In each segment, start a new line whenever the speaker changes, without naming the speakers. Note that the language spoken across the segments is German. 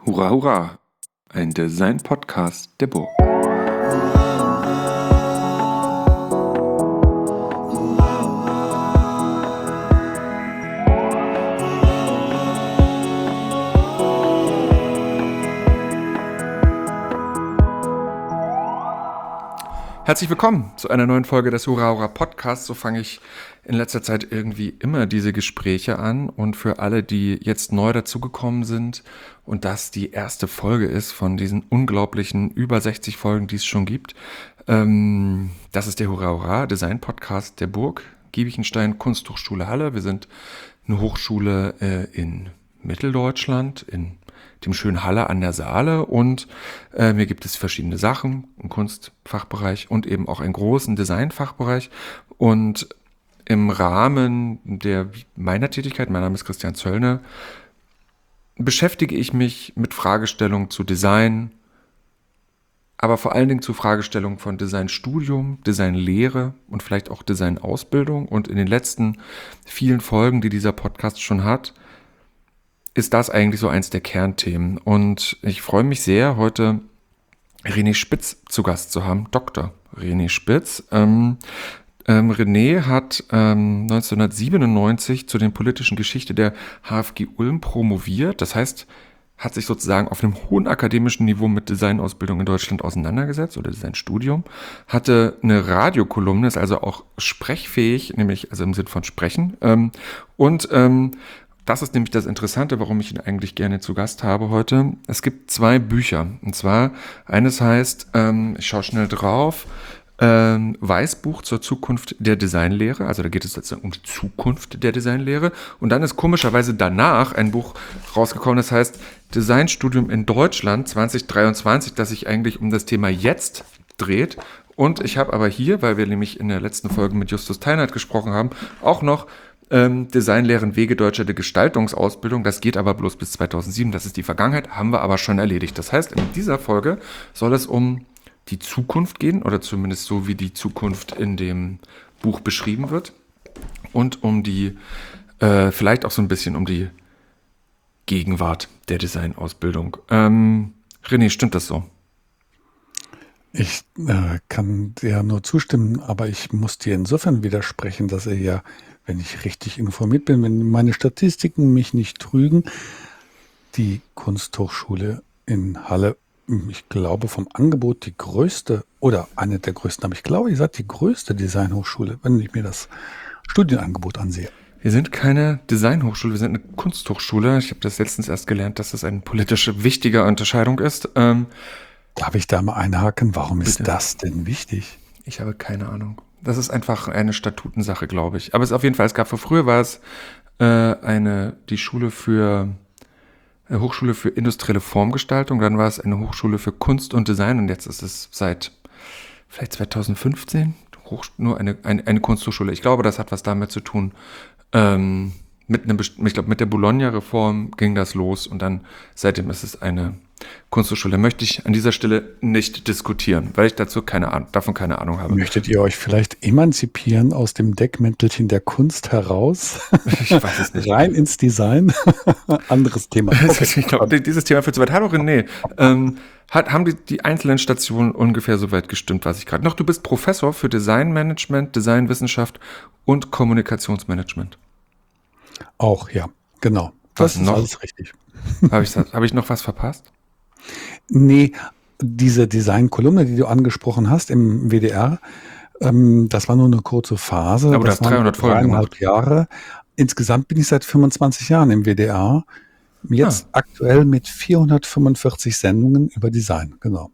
Hurra, hurra! Ein Design-Podcast der Burg. Herzlich willkommen zu einer neuen Folge des Hurra, hurra Podcasts. So fange ich in letzter Zeit irgendwie immer diese Gespräche an. Und für alle, die jetzt neu dazugekommen sind und das die erste Folge ist von diesen unglaublichen über 60 Folgen, die es schon gibt, das ist der Hurra, hurra Design-Podcast der Burg, Giebichenstein Kunsthochschule Halle. Wir sind eine Hochschule in Mitteldeutschland, in dem schönen Halle an der Saale, und hier gibt es verschiedene Sachen, einen Kunstfachbereich und eben auch einen großen Designfachbereich. Und im Rahmen meiner Tätigkeit, mein Name ist Christian Zöllner, beschäftige ich mich mit Fragestellungen zu Design, aber vor allen Dingen zu Fragestellungen von Designstudium, Designlehre und vielleicht auch Designausbildung. Und in den letzten vielen Folgen, die dieser Podcast schon hat, ist das eigentlich so eins der Kernthemen. Und ich freue mich sehr, heute René Spitz zu Gast zu haben, Dr. René Spitz. René hat 1997 zu den politischen Geschichte der HFG Ulm promoviert. Das heißt, hat sich sozusagen auf einem hohen akademischen Niveau mit Designausbildung in Deutschland auseinandergesetzt oder Designstudium, hatte eine Radiokolumne, ist also auch sprechfähig, nämlich also im Sinn von Sprechen, das ist nämlich das Interessante, warum ich ihn eigentlich gerne zu Gast habe heute. Es gibt 2 Bücher. Und zwar, eines heißt, ich schaue schnell drauf, Weißbuch zur Zukunft der Designlehre. Also da geht es sozusagen um die Zukunft der Designlehre. Und dann ist komischerweise danach ein Buch rausgekommen, das heißt Designstudium in Deutschland 2023, das sich eigentlich um das Thema Jetzt dreht. Und ich habe aber hier, weil wir nämlich in der letzten Folge mit Justus Teinert gesprochen haben, auch noch Designlehren Wege deutscher Gestaltungsausbildung. Das geht aber bloß bis 2007. Das ist die Vergangenheit, haben wir aber schon erledigt. Das heißt, in dieser Folge soll es um die Zukunft gehen, oder zumindest so, wie die Zukunft in dem Buch beschrieben wird. Und um die, vielleicht auch so ein bisschen um die Gegenwart der Designausbildung. René, stimmt das so?
Ich kann dir nur zustimmen, aber ich muss dir insofern widersprechen, dass er ja, wenn ich richtig informiert bin, wenn meine Statistiken mich nicht trügen, die Kunsthochschule in Halle, ich glaube vom Angebot die größte oder eine der größten, aber ich glaube, ihr seid die größte Designhochschule, wenn ich mir das Studienangebot ansehe.
Wir sind keine Designhochschule, wir sind eine Kunsthochschule. Ich habe das letztens erst gelernt, dass das eine politisch wichtige Unterscheidung ist.
Darf ich da mal einhaken? Warum
Bitte.
Ist das denn wichtig?
Ich habe keine Ahnung. Das ist einfach eine Statutensache, glaube ich. Aber es ist auf jeden Fall, früher war es die Hochschule für industrielle Formgestaltung, dann war es eine Hochschule für Kunst und Design, und jetzt ist es seit vielleicht 2015 nur eine Kunsthochschule. Ich glaube, das hat was damit zu tun. Mit der Bologna-Reform ging das los, und dann seitdem ist es eine Kunsthochschule. Möchte ich an dieser Stelle nicht diskutieren, weil ich davon keine Ahnung habe.
Möchtet ihr euch vielleicht emanzipieren aus dem Deckmäntelchen der Kunst heraus?
Ich weiß es nicht.
Rein ins Design? Anderes Thema.
Okay. Ich glaube, dieses Thema führt zu weit. Hallo René, haben die einzelnen Stationen ungefähr so weit gestimmt, was ich gerade noch? Du bist Professor für Designmanagement, Designwissenschaft und Kommunikationsmanagement.
Auch, ja, genau.
Was
das ist
noch?
Alles richtig.
Habe ich noch was verpasst?
Nee, diese Designkolumne, die du angesprochen hast im WDR, das war nur eine kurze Phase.
Aber du hast 300 Folgen gemacht.
3,5 Jahre. Insgesamt bin ich seit 25 Jahren im WDR. Jetzt aktuell mit 445 Sendungen über Design, genau.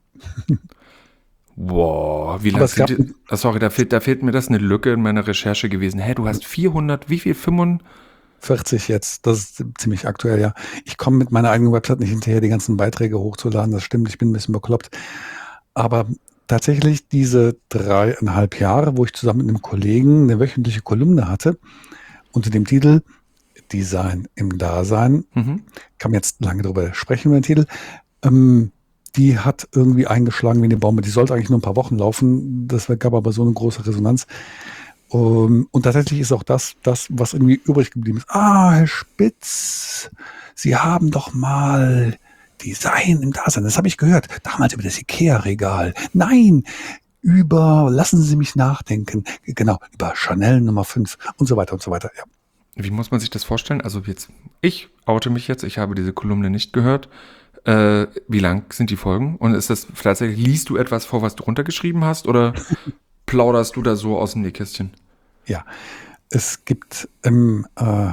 Wow, wie lange sorry, da fehlt mir das eine Lücke in meiner Recherche gewesen. Du hast 400, wie viel?
40 jetzt, das ist ziemlich aktuell, ja. Ich komme mit meiner eigenen Website nicht hinterher, die ganzen Beiträge hochzuladen, das stimmt, ich bin ein bisschen bekloppt. Aber tatsächlich diese 3,5 Jahre, wo ich zusammen mit einem Kollegen eine wöchentliche Kolumne hatte, unter dem Titel Design im Dasein, kann man jetzt lange darüber sprechen über den Titel, die hat irgendwie eingeschlagen wie eine Bombe. Die sollte eigentlich nur ein paar Wochen laufen, das gab aber so eine große Resonanz. Und tatsächlich ist auch das, was irgendwie übrig geblieben ist. Herr Spitz, Sie haben doch mal Design im Dasein, das habe ich gehört. Damals über das Ikea-Regal. Nein, lassen Sie mich nachdenken. Genau, über Chanel Nummer 5 und so weiter und so weiter. Ja.
Wie muss man sich das vorstellen? Also ich oute mich jetzt, ich habe diese Kolumne nicht gehört. Wie lang sind die Folgen? Und ist das tatsächlich, liest du etwas vor, was du runtergeschrieben hast, oder plauderst du da so aus dem Nähkästchen?
Ja, es gibt im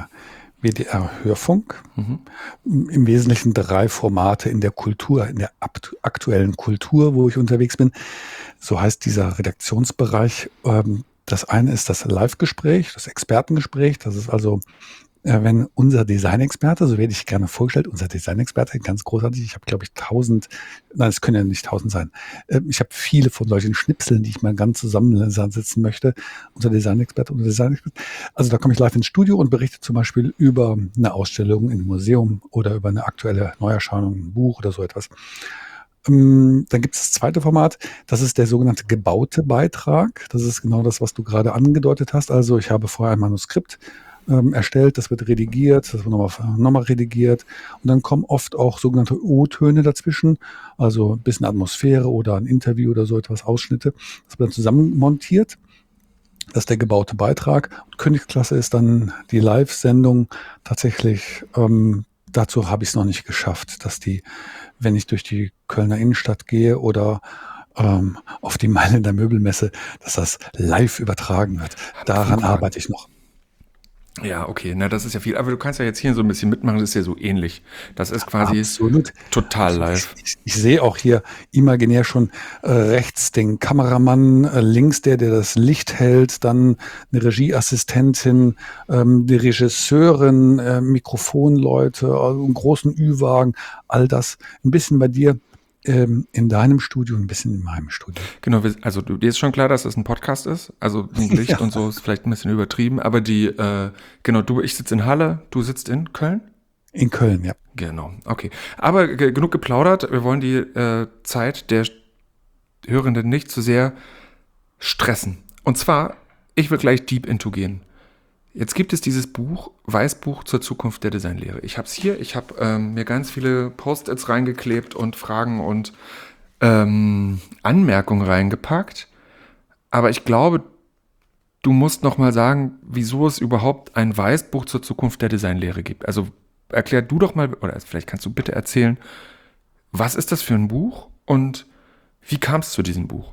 WDR-Hörfunk im Wesentlichen 3 Formate in der Kultur, in der aktuellen Kultur, wo ich unterwegs bin. So heißt dieser Redaktionsbereich. Das eine ist das Live-Gespräch, das Expertengespräch. Das ist also, wenn unser Designexperte, so werde ich gerne vorgestellt, unser Designexperte, ganz großartig. Ich habe, glaube ich, 1000, nein, es können ja nicht 1000 sein. Ich habe viele von solchen Schnipseln, die ich mal ganz zusammensetzen möchte. Unser Designexperte. Also da komme ich live ins Studio und berichte zum Beispiel über eine Ausstellung in einem Museum oder über eine aktuelle Neuerscheinung, ein Buch oder so etwas. Dann gibt es das zweite Format, das ist der sogenannte gebaute Beitrag. Das ist genau das, was du gerade angedeutet hast. Also ich habe vorher ein Manuskript erstellt, das wird redigiert, das wird nochmal redigiert und dann kommen oft auch sogenannte O-Töne dazwischen, also ein bisschen Atmosphäre oder ein Interview oder so etwas, Ausschnitte. Das wird dann zusammen montiert. Das ist der gebaute Beitrag. Und Königsklasse ist dann die Live-Sendung. Tatsächlich, dazu habe ich es noch nicht geschafft, dass die, wenn ich durch die Kölner Innenstadt gehe oder auf die Meile der Möbelmesse, dass das live übertragen wird. Daran arbeite ich noch.
Ja, okay, na, das ist ja viel. Aber du kannst ja jetzt hier so ein bisschen mitmachen, das ist ja so ähnlich. Das ist quasi
Absolut.
total live.
Ich sehe auch hier imaginär schon rechts den Kameramann, links der das Licht hält, dann eine Regieassistentin, die Regisseurin, Mikrofonleute, einen großen Ü-Wagen, all das. Ein bisschen bei dir in deinem Studio, ein bisschen in meinem Studio.
Genau, also dir ist schon klar, dass es ein Podcast ist. Also ein Licht
Ja.
und so ist vielleicht ein bisschen übertrieben, aber ich sitze in Halle, du sitzt in Köln?
In Köln, ja.
Genau, okay. Aber genug geplaudert, wir wollen die Zeit der Hörenden nicht zu sehr stressen. Und zwar, ich will gleich deep into gehen. Jetzt gibt es dieses Buch, Weißbuch zur Zukunft der Designlehre. Ich habe es hier, ich habe mir ganz viele Post-its reingeklebt und Fragen und Anmerkungen reingepackt. Aber ich glaube, du musst noch mal sagen, wieso es überhaupt ein Weißbuch zur Zukunft der Designlehre gibt. Also erklär du doch mal, oder vielleicht kannst du bitte erzählen, was ist das für ein Buch und wie kam es zu diesem Buch?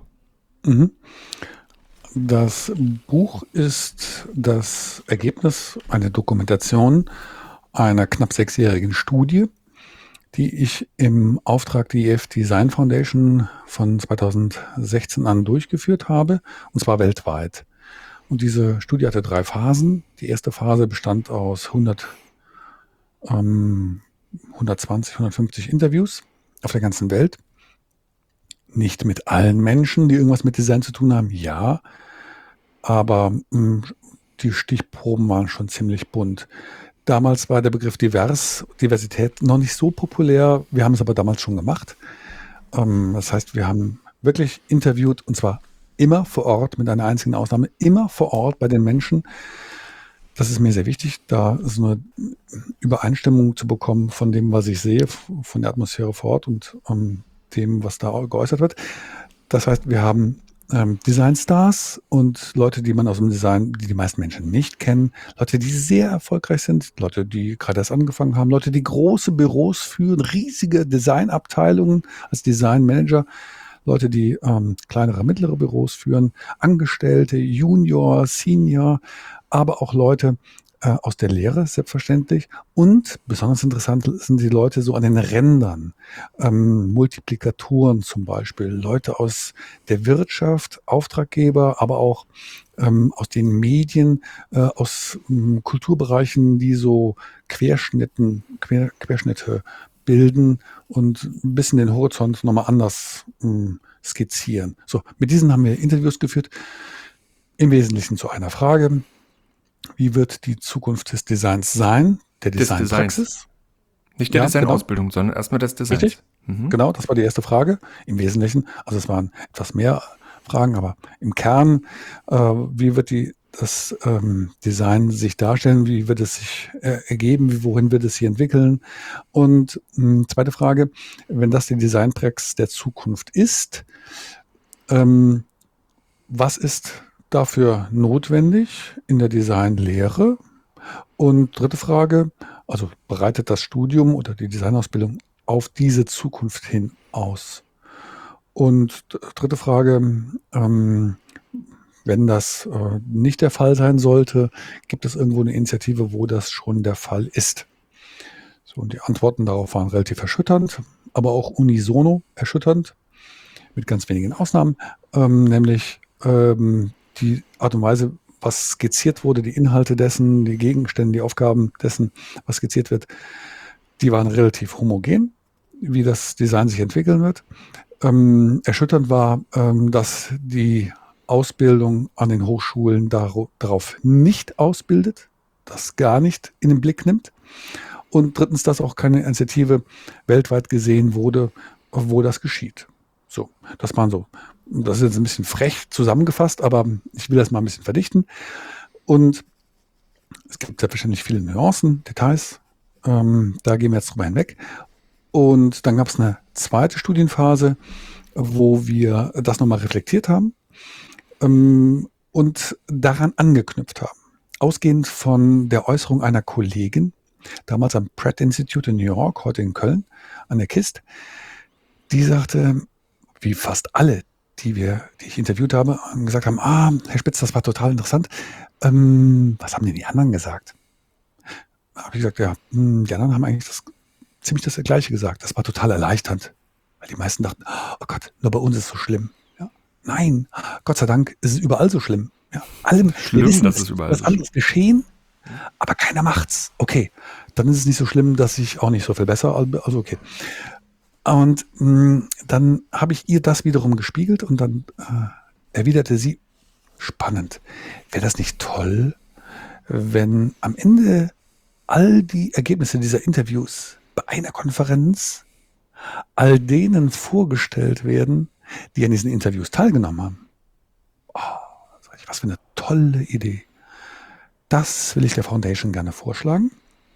Das Buch ist das Ergebnis einer Dokumentation einer knapp 6-jährigen Studie, die ich im Auftrag der EF Design Foundation von 2016 an durchgeführt habe, und zwar weltweit. Und diese Studie hatte 3 Phasen. Die erste Phase bestand aus 120, 150 Interviews auf der ganzen Welt. Nicht mit allen Menschen, die irgendwas mit Design zu tun haben, ja, aber die Stichproben waren schon ziemlich bunt. Damals war der Begriff Diversität noch nicht so populär. Wir haben es aber damals schon gemacht. Das heißt, wir haben wirklich interviewt, und zwar immer vor Ort, mit einer einzigen Ausnahme, immer vor Ort bei den Menschen. Das ist mir sehr wichtig, da so eine Übereinstimmung zu bekommen von dem, was ich sehe, von der Atmosphäre vor Ort und dem, was da geäußert wird. Das heißt, wir haben Designstars und Leute, die man aus dem Design, die meisten Menschen nicht kennen, Leute, die sehr erfolgreich sind, Leute, die gerade erst angefangen haben, Leute, die große Büros führen, riesige Designabteilungen als Designmanager, Leute, die kleinere, mittlere Büros führen, Angestellte, Junior, Senior, aber auch Leute aus der Lehre, selbstverständlich. Und besonders interessant sind die Leute so an den Rändern, Multiplikatoren zum Beispiel, Leute aus der Wirtschaft, Auftraggeber, aber auch aus den Medien, aus Kulturbereichen, die so Querschnitte bilden und ein bisschen den Horizont nochmal anders skizzieren. So, mit diesen haben wir Interviews geführt, im Wesentlichen zu einer Frage: Wie wird die Zukunft des Designs sein? Der Designpraxis?
Nicht der
Ja,
Designausbildung, sondern erstmal des Designs.
Richtig? Genau, das war die erste Frage. Im Wesentlichen, also es waren etwas mehr Fragen, aber im Kern, wie wird die das Design sich darstellen? Wie wird es sich ergeben? Wohin wird es sich entwickeln? Und zweite Frage, wenn das die Designpraxis der Zukunft ist, was ist dafür notwendig in der Designlehre? Und dritte Frage, also bereitet das Studium oder die Designausbildung auf diese Zukunft hin aus? Und dritte Frage, wenn das nicht der Fall sein sollte, gibt es irgendwo eine Initiative, wo das schon der Fall ist? So, und die Antworten darauf waren relativ erschütternd, aber auch unisono erschütternd, mit ganz wenigen Ausnahmen, nämlich die Art und Weise, was skizziert wurde, die Inhalte dessen, die Gegenstände, die Aufgaben dessen, was skizziert wird, die waren relativ homogen, wie das Design sich entwickeln wird. Erschütternd war, dass die Ausbildung an den Hochschulen darauf nicht ausbildet, das gar nicht in den Blick nimmt. Und drittens, dass auch keine Initiative weltweit gesehen wurde, wo das geschieht. So, das ist jetzt ein bisschen frech zusammengefasst, aber ich will das mal ein bisschen verdichten. Und es gibt selbstverständlich viele Nuancen, Details. Da gehen wir jetzt drüber hinweg. Und dann gab es eine zweite Studienphase, wo wir das nochmal reflektiert haben und daran angeknüpft haben. Ausgehend von der Äußerung einer Kollegin, damals am Pratt Institute in New York, heute in Köln, an der KIST, die sagte, wie fast alle, die ich interviewt habe, gesagt haben, Herr Spitz, das war total interessant. Was haben denn die anderen gesagt? Da habe ich gesagt, ja, die anderen haben eigentlich ziemlich das Gleiche gesagt. Das war total erleichternd, weil die meisten dachten, oh Gott, nur bei uns ist es so schlimm. Ja? Nein, Gott sei Dank ist es überall so schlimm. Ja? Wir wissen, dass was anderes geschehen, aber keiner macht's. Okay, dann ist es nicht so schlimm, dass ich auch nicht so viel besser, also okay. Und dann habe ich ihr das wiederum gespiegelt und dann erwiderte sie, spannend, wäre das nicht toll, wenn am Ende all die Ergebnisse dieser Interviews bei einer Konferenz all denen vorgestellt werden, die an diesen Interviews teilgenommen haben. Sag ich, was für eine tolle Idee. Das will ich der Foundation gerne vorschlagen.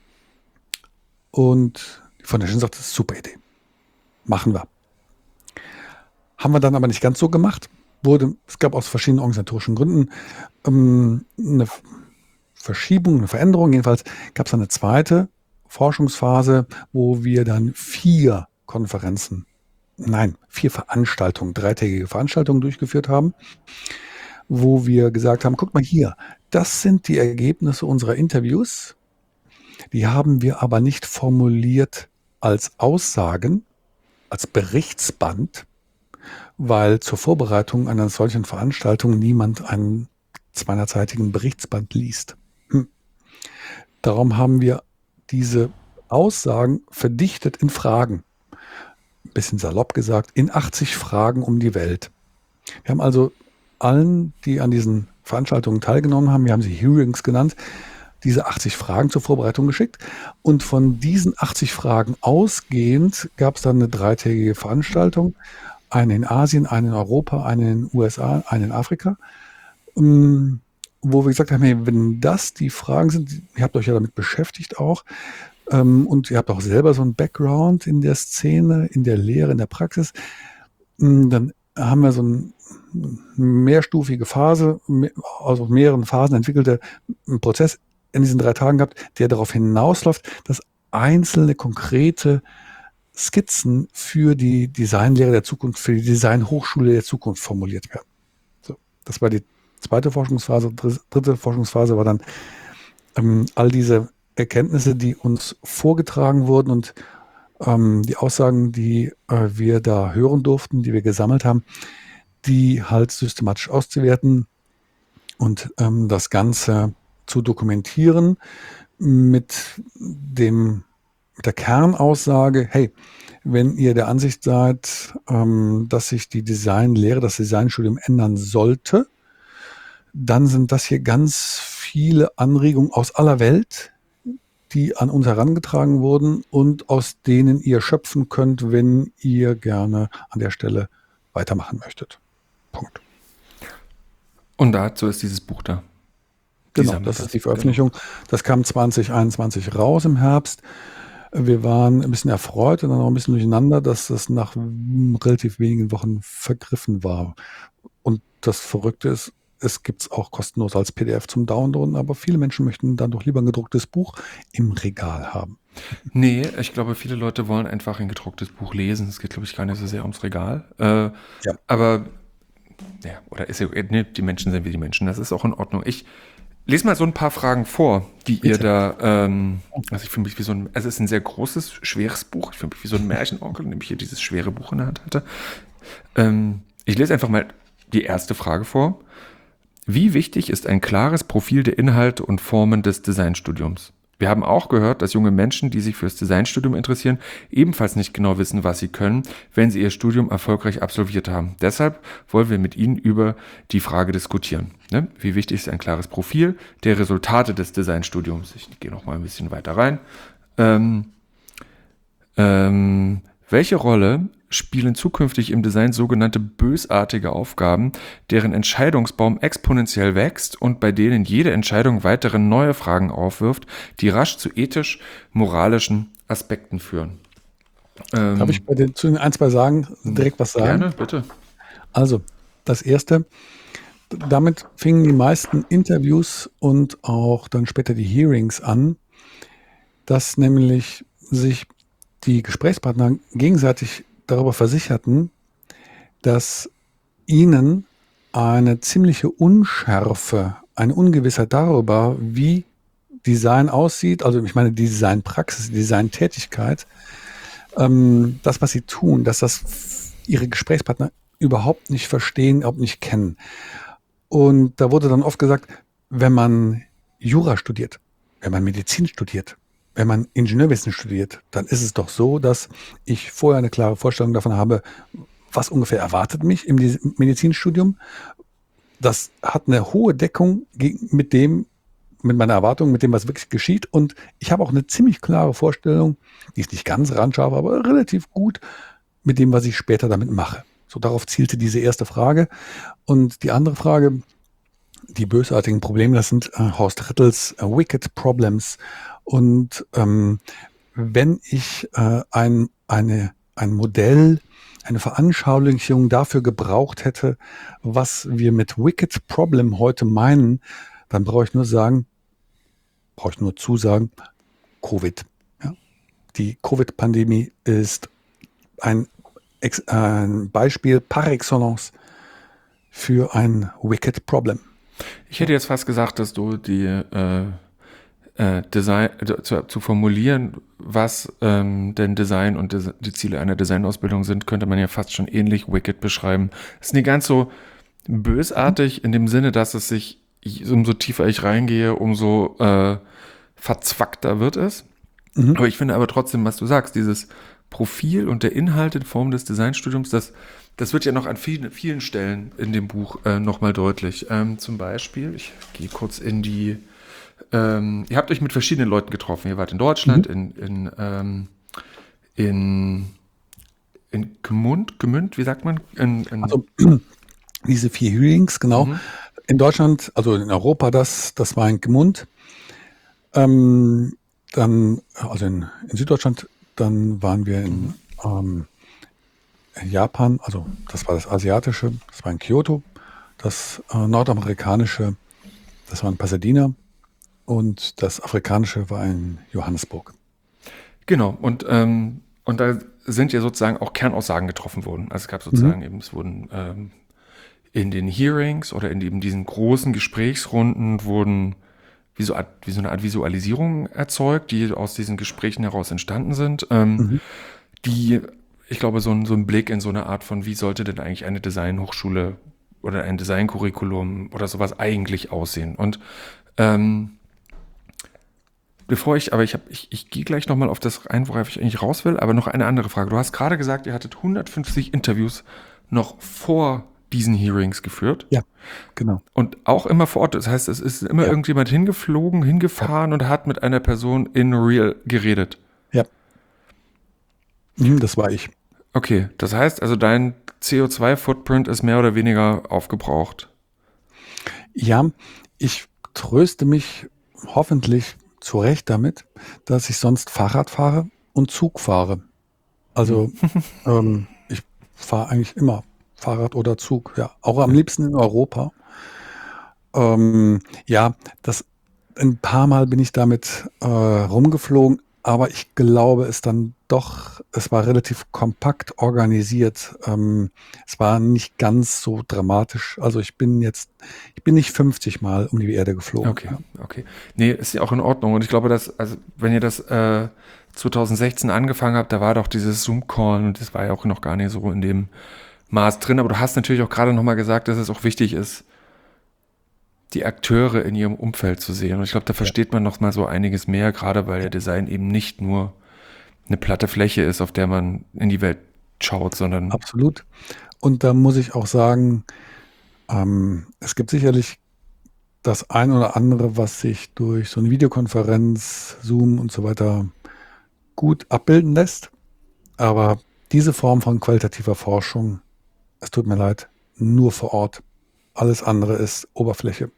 Und die Foundation sagt, das ist eine super Idee. Machen wir. Haben wir dann aber nicht ganz so gemacht. Es gab aus verschiedenen organisatorischen Gründen eine Verschiebung, eine Veränderung. Jedenfalls gab es eine zweite Forschungsphase, wo wir dann 4 Veranstaltungen, 3-tägige Veranstaltungen durchgeführt haben, wo wir gesagt haben, guck mal hier, das sind die Ergebnisse unserer Interviews. Die haben wir aber nicht formuliert als Aussagen, als Berichtsband, weil zur Vorbereitung einer solchen Veranstaltung niemand einen 200-seitigen Berichtsband liest. Darum haben wir diese Aussagen verdichtet in Fragen. Ein bisschen salopp gesagt, in 80 Fragen um die Welt. Wir haben also allen, die an diesen Veranstaltungen teilgenommen haben, wir haben sie Hearings genannt, diese 80 Fragen zur Vorbereitung geschickt. Und von diesen 80 Fragen ausgehend gab es dann eine 3-tägige Veranstaltung. Eine in Asien, eine in Europa, eine in den USA, eine in Afrika. Wo wir gesagt haben, hey, wenn das die Fragen sind, ihr habt euch ja damit beschäftigt auch, und ihr habt auch selber so einen Background in der Szene, in der Lehre, in der Praxis, dann haben wir so eine mehrstufige Phase, also mehreren Phasen entwickelte Prozess in diesen 3 Tagen gehabt, der darauf hinausläuft, dass einzelne konkrete Skizzen für die Designlehre der Zukunft, für die Designhochschule der Zukunft formuliert werden. So, das war die zweite Forschungsphase. Dritte Forschungsphase war dann all diese Erkenntnisse, die uns vorgetragen wurden und die Aussagen, die wir da hören durften, die wir gesammelt haben, die halt systematisch auszuwerten und das Ganze zu dokumentieren mit der Kernaussage, hey, wenn ihr der Ansicht seid, dass sich die Designlehre, das Designstudium ändern sollte, dann sind das hier ganz viele Anregungen aus aller Welt, die an uns herangetragen wurden und aus denen ihr schöpfen könnt, wenn ihr gerne an der Stelle weitermachen möchtet. Punkt.
Und dazu ist dieses Buch da.
Genau, das ist die Veröffentlichung. Das kam 2021 raus im Herbst. Wir waren ein bisschen erfreut und dann auch ein bisschen durcheinander, dass es nach relativ wenigen Wochen vergriffen war. Und das Verrückte ist, es gibt es auch kostenlos als PDF zum Downloaden, aber viele Menschen möchten dann doch lieber ein gedrucktes Buch im Regal haben.
Nee, ich glaube, viele Leute wollen einfach ein gedrucktes Buch lesen. Es geht, glaube ich, gar nicht so sehr ums Regal.
Ja.
Aber, ja, oder ist ja, nee, die Menschen sind wie die Menschen. Das ist auch in Ordnung. Ich lese mal so ein paar Fragen vor, die ihr
Bitte.
da, also ich fühle mich wie so ein, es ist ein sehr großes, schweres Buch. Ich fühle mich wie so ein Märchenonkel, indem ich hier dieses schwere Buch in der Hand hatte. Ich lese einfach mal die erste Frage vor. Wie wichtig ist ein klares Profil der Inhalte und Formen des Designstudiums? Wir haben auch gehört, dass junge Menschen, die sich fürs Designstudium interessieren, ebenfalls nicht genau wissen, was sie können, wenn sie ihr Studium erfolgreich absolviert haben. Deshalb wollen wir mit Ihnen über die Frage diskutieren. Ne? Wie wichtig ist ein klares Profil der Resultate des Designstudiums? Ich gehe noch mal ein bisschen weiter rein. Welche Rolle spielen zukünftig im Design sogenannte bösartige Aufgaben, deren Entscheidungsbaum exponentiell wächst und bei denen jede Entscheidung weitere neue Fragen aufwirft, die rasch zu ethisch-moralischen Aspekten führen?
Darf ich zu den ein, zwei sagen, direkt was sagen?
Gerne, bitte.
Also, das Erste, damit fingen die meisten Interviews und auch dann später die Hearings an, dass nämlich sich die Gesprächspartner gegenseitig darüber versicherten, dass ihnen eine ziemliche Unschärfe, eine Ungewissheit darüber, wie Design aussieht, also ich meine die Designpraxis, die Designtätigkeit, das, was sie tun, dass das ihre Gesprächspartner überhaupt nicht verstehen, überhaupt nicht kennen. Und da wurde dann oft gesagt, wenn man Jura studiert, wenn man Medizin studiert, wenn man Ingenieurwesen studiert, dann ist es doch so, dass ich vorher eine klare Vorstellung davon habe, was ungefähr erwartet mich im Medizinstudium. Das hat eine hohe Deckung mit meiner Erwartung, mit dem, was wirklich geschieht. Und ich habe auch eine ziemlich klare Vorstellung, die ist nicht ganz randscharf, aber relativ gut mit dem, was ich später damit mache. So, darauf zielte diese erste Frage. Und die andere Frage, die bösartigen Probleme, das sind Horst Rittels Wicked Problems. Und wenn ich ein Modell, eine Veranschaulichung dafür gebraucht hätte, was wir mit Wicked Problem heute meinen, dann brauche ich nur zusagen, Covid. Ja? Die Covid-Pandemie ist ein Beispiel par excellence für ein Wicked Problem.
Ich hätte jetzt fast gesagt, dass du die Design zu formulieren, was denn Design und die Ziele einer Designausbildung sind, könnte man ja fast schon ähnlich wicked beschreiben. Es ist nicht ganz so bösartig in dem Sinne, dass es sich, umso tiefer ich reingehe, umso verzwackter wird es. Aber ich finde aber trotzdem, was du sagst, dieses Profil und der Inhalt in Form des Designstudiums, das wird ja noch an vielen Stellen in dem Buch nochmal deutlich. Zum Beispiel, ich gehe kurz in die ihr habt euch mit verschiedenen Leuten getroffen. Ihr wart in Deutschland, in Gmünd, wie sagt man?
Also diese 4 Hearings, genau. In Deutschland, also in Europa, das war in Gmünd. Dann, also in Süddeutschland, dann waren wir in Japan, also das war das Asiatische, das war in Kyoto. Das Nordamerikanische, das war in Pasadena. Und das Afrikanische war in Johannesburg.
Genau, und da sind ja sozusagen auch Kernaussagen getroffen worden. Also es gab sozusagen eben, es wurden in den Hearings oder in eben diesen großen Gesprächsrunden wurden wie so eine Art Visualisierung erzeugt, die aus diesen Gesprächen heraus entstanden sind, die, ich glaube, so ein Blick in so eine Art von, wie sollte denn eigentlich eine Designhochschule oder ein Designcurriculum oder sowas eigentlich aussehen. Und ich gehe gleich nochmal auf das ein, worauf ich eigentlich raus will, aber noch eine andere Frage. Du hast gerade gesagt, ihr hattet 150 Interviews noch vor diesen Hearings geführt.
Ja, genau.
Und auch immer vor Ort. Das heißt, es ist immer irgendjemand hingefahren und hat mit einer Person in real geredet.
Ja. Das war ich.
Okay, das heißt also, dein CO2-Footprint ist mehr oder weniger aufgebraucht.
Ja, ich tröste mich hoffentlich zu Recht damit, dass ich sonst Fahrrad fahre und Zug fahre. Also ich fahre eigentlich immer Fahrrad oder Zug, ja. Auch am liebsten in Europa. Ja, ein paar Mal bin ich damit rumgeflogen, aber ich glaube es war relativ kompakt organisiert. Es war nicht ganz so dramatisch. Also ich bin nicht 50 Mal um die Erde geflogen.
Okay, okay. Nee, ist ja auch in Ordnung. Und ich glaube, also wenn ihr das 2016 angefangen habt, da war doch dieses Zoom-Call und das war ja auch noch gar nicht so in dem Maß drin. Aber du hast natürlich auch gerade nochmal gesagt, dass es auch wichtig ist, die Akteure in ihrem Umfeld zu sehen. Und ich glaube, da versteht man noch mal so einiges mehr, gerade weil der Design eben nicht nur eine platte Fläche ist, auf der man in die Welt schaut, sondern
Absolut. Und da muss ich auch sagen, es gibt sicherlich das ein oder andere, was sich durch so eine Videokonferenz, Zoom und so weiter gut abbilden lässt. Aber diese Form von qualitativer Forschung, es tut mir leid, nur vor Ort. Alles andere ist Oberfläche.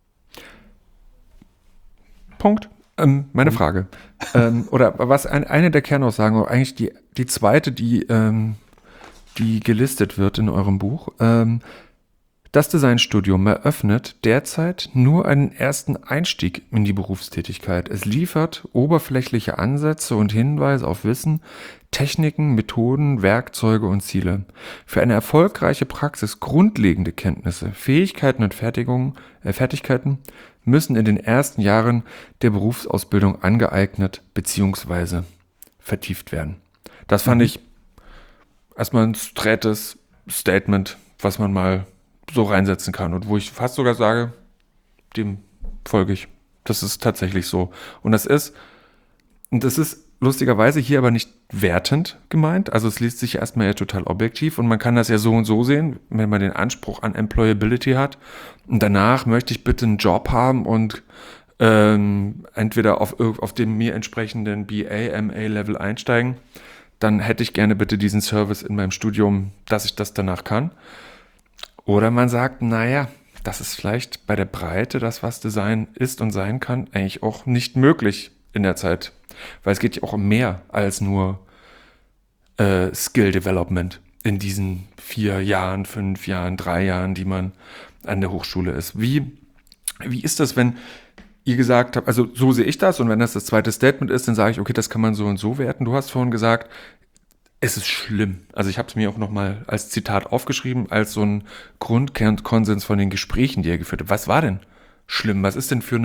Punkt. Meine Frage. Oder was eine der Kernaussagen, oder eigentlich die zweite, die gelistet wird in eurem Buch. Das Designstudium eröffnet derzeit nur einen ersten Einstieg in die Berufstätigkeit. Es liefert oberflächliche Ansätze und Hinweise auf Wissen, Techniken, Methoden, Werkzeuge und Ziele. Für eine erfolgreiche Praxis grundlegende Kenntnisse, Fähigkeiten und Fertigkeiten müssen in den ersten Jahren der Berufsausbildung angeeignet bzw. vertieft werden. Das fand ich erstmal ein straightes Statement, was man mal so reinsetzen kann und wo ich fast sogar sage, dem folge ich. Das ist tatsächlich so. Und das ist lustigerweise hier aber nicht wertend gemeint. Also es liest sich erstmal ja total objektiv und man kann das ja so und so sehen, wenn man den Anspruch an Employability hat. Und danach möchte ich bitte einen Job haben und entweder auf dem mir entsprechenden BA, MA-Level einsteigen. Dann hätte ich gerne bitte diesen Service in meinem Studium, dass ich das danach kann. Oder man sagt, naja, das ist vielleicht bei der Breite, das was Design ist und sein kann, eigentlich auch nicht möglich in der Zeit. Weil es geht ja auch um mehr als nur Skill Development in diesen 4 Jahren, 5 Jahren, 3 Jahren, die man an der Hochschule ist. Wie ist das, wenn ihr gesagt habt, also so sehe ich das und wenn das zweite Statement ist, dann sage ich, okay, das kann man so und so werten. Du hast vorhin gesagt, es ist schlimm. Also ich habe es mir auch nochmal als Zitat aufgeschrieben, als so ein Grundkernkonsens von den Gesprächen, die er geführt hat. Was war denn schlimm? Was ist denn für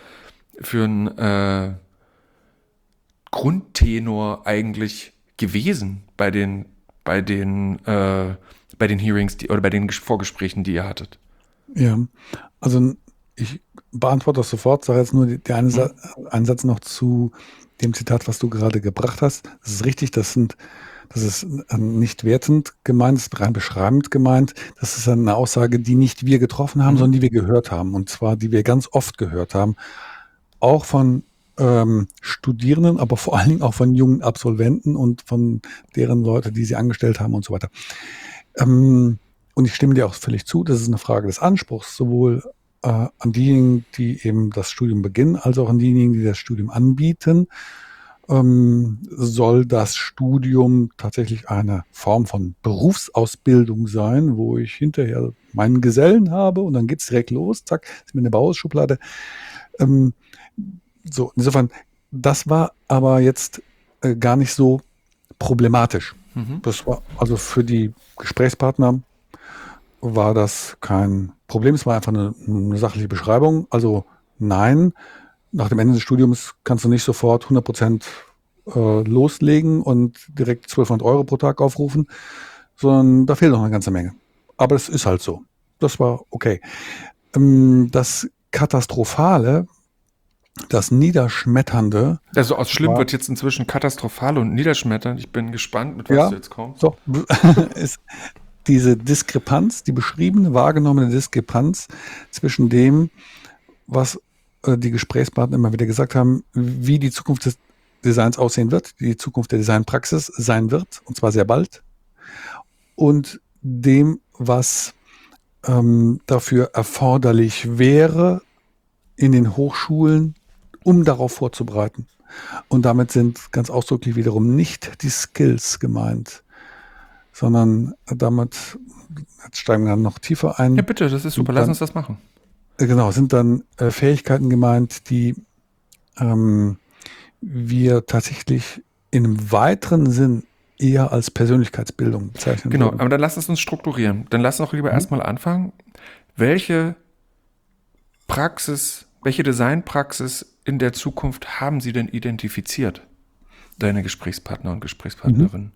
ein Grundtenor eigentlich gewesen bei den Hearings oder bei den Vorgesprächen, die ihr hattet?
Ja, also ich beantworte das sofort, sage jetzt nur einen Satz noch zu dem Zitat, was du gerade gebracht hast. Das ist richtig, das ist nicht wertend gemeint, das ist rein beschreibend gemeint. Das ist eine Aussage, die nicht wir getroffen haben, sondern die wir gehört haben. Und zwar, die wir ganz oft gehört haben. Auch von Studierenden, aber vor allen Dingen auch von jungen Absolventen und von deren Leute, die sie angestellt haben und so weiter. Und ich stimme dir auch völlig zu, das ist eine Frage des Anspruchs, sowohl an diejenigen, die eben das Studium beginnen, als auch an diejenigen, die das Studium anbieten. Soll das Studium tatsächlich eine Form von Berufsausbildung sein, wo ich hinterher meinen Gesellen habe und dann geht's direkt los, zack, ist mir eine Bauhausschublade. So, insofern, das war aber jetzt gar nicht so problematisch. Das war also für die Gesprächspartner war das kein Problem. Es war einfach eine sachliche Beschreibung. Also nein, nach dem Ende des Studiums kannst du nicht sofort 100% loslegen und direkt 1200 Euro pro Tag aufrufen, sondern da fehlt noch eine ganze Menge. Aber es ist halt so. Das war okay. Das Katastrophale, das Niederschmetternde.
Also aus schlimm wird jetzt inzwischen katastrophal und niederschmetternd. Ich bin gespannt, mit was
Ja,
du jetzt kommst.
so, ist diese Diskrepanz, die beschriebene, wahrgenommene Diskrepanz zwischen dem, was die Gesprächspartner immer wieder gesagt haben, wie die Zukunft des Designs aussehen wird, wie die Zukunft der Designpraxis sein wird, und zwar sehr bald, und dem, was dafür erforderlich wäre in den Hochschulen, um darauf vorzubereiten. Und damit sind ganz ausdrücklich wiederum nicht die Skills gemeint, sondern damit, jetzt steigen wir dann noch tiefer ein.
Ja, bitte, das ist super. Lass uns das machen.
Genau, sind dann Fähigkeiten gemeint, die wir tatsächlich in einem weiteren Sinn eher als Persönlichkeitsbildung bezeichnen
Genau,
würden.
aber dann lass es uns strukturieren. Dann lass uns auch lieber erstmal anfangen. Welche Designpraxis in der Zukunft haben Sie denn identifiziert, deine Gesprächspartner und Gesprächspartnerinnen?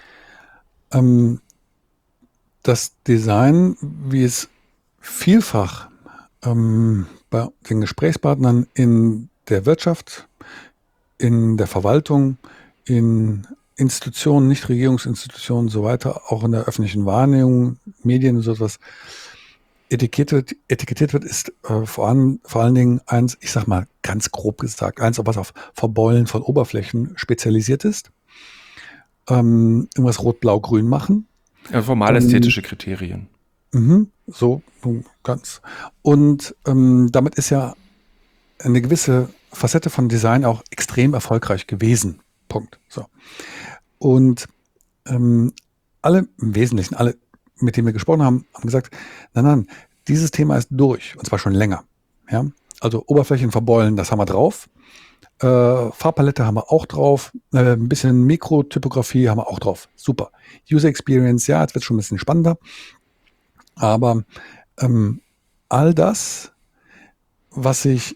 Das Design, wie es vielfach bei den Gesprächspartnern in der Wirtschaft, in der Verwaltung, in Institutionen, Nichtregierungsinstitutionen und so weiter, auch in der öffentlichen Wahrnehmung, Medien und so etwas, etikettiert wird, ist vor allen Dingen eins, ich sag mal ganz grob gesagt, eins, was auf Verbeulen von Oberflächen spezialisiert ist. Irgendwas rot-blau-grün machen.
Ja, formale ästhetische Kriterien.
So ganz. Und damit ist ja eine gewisse Facette von Design auch extrem erfolgreich gewesen. Punkt. So. Und alle im Wesentlichen, alle, mit denen wir gesprochen haben, haben gesagt, nein, dieses Thema ist durch, und zwar schon länger. Ja? Also Oberflächen verbeulen, das haben wir drauf. Farbpalette haben wir auch drauf. Ein bisschen Mikrotypografie haben wir auch drauf. Super. User Experience, ja, jetzt wird es schon ein bisschen spannender. Aber all das, was sich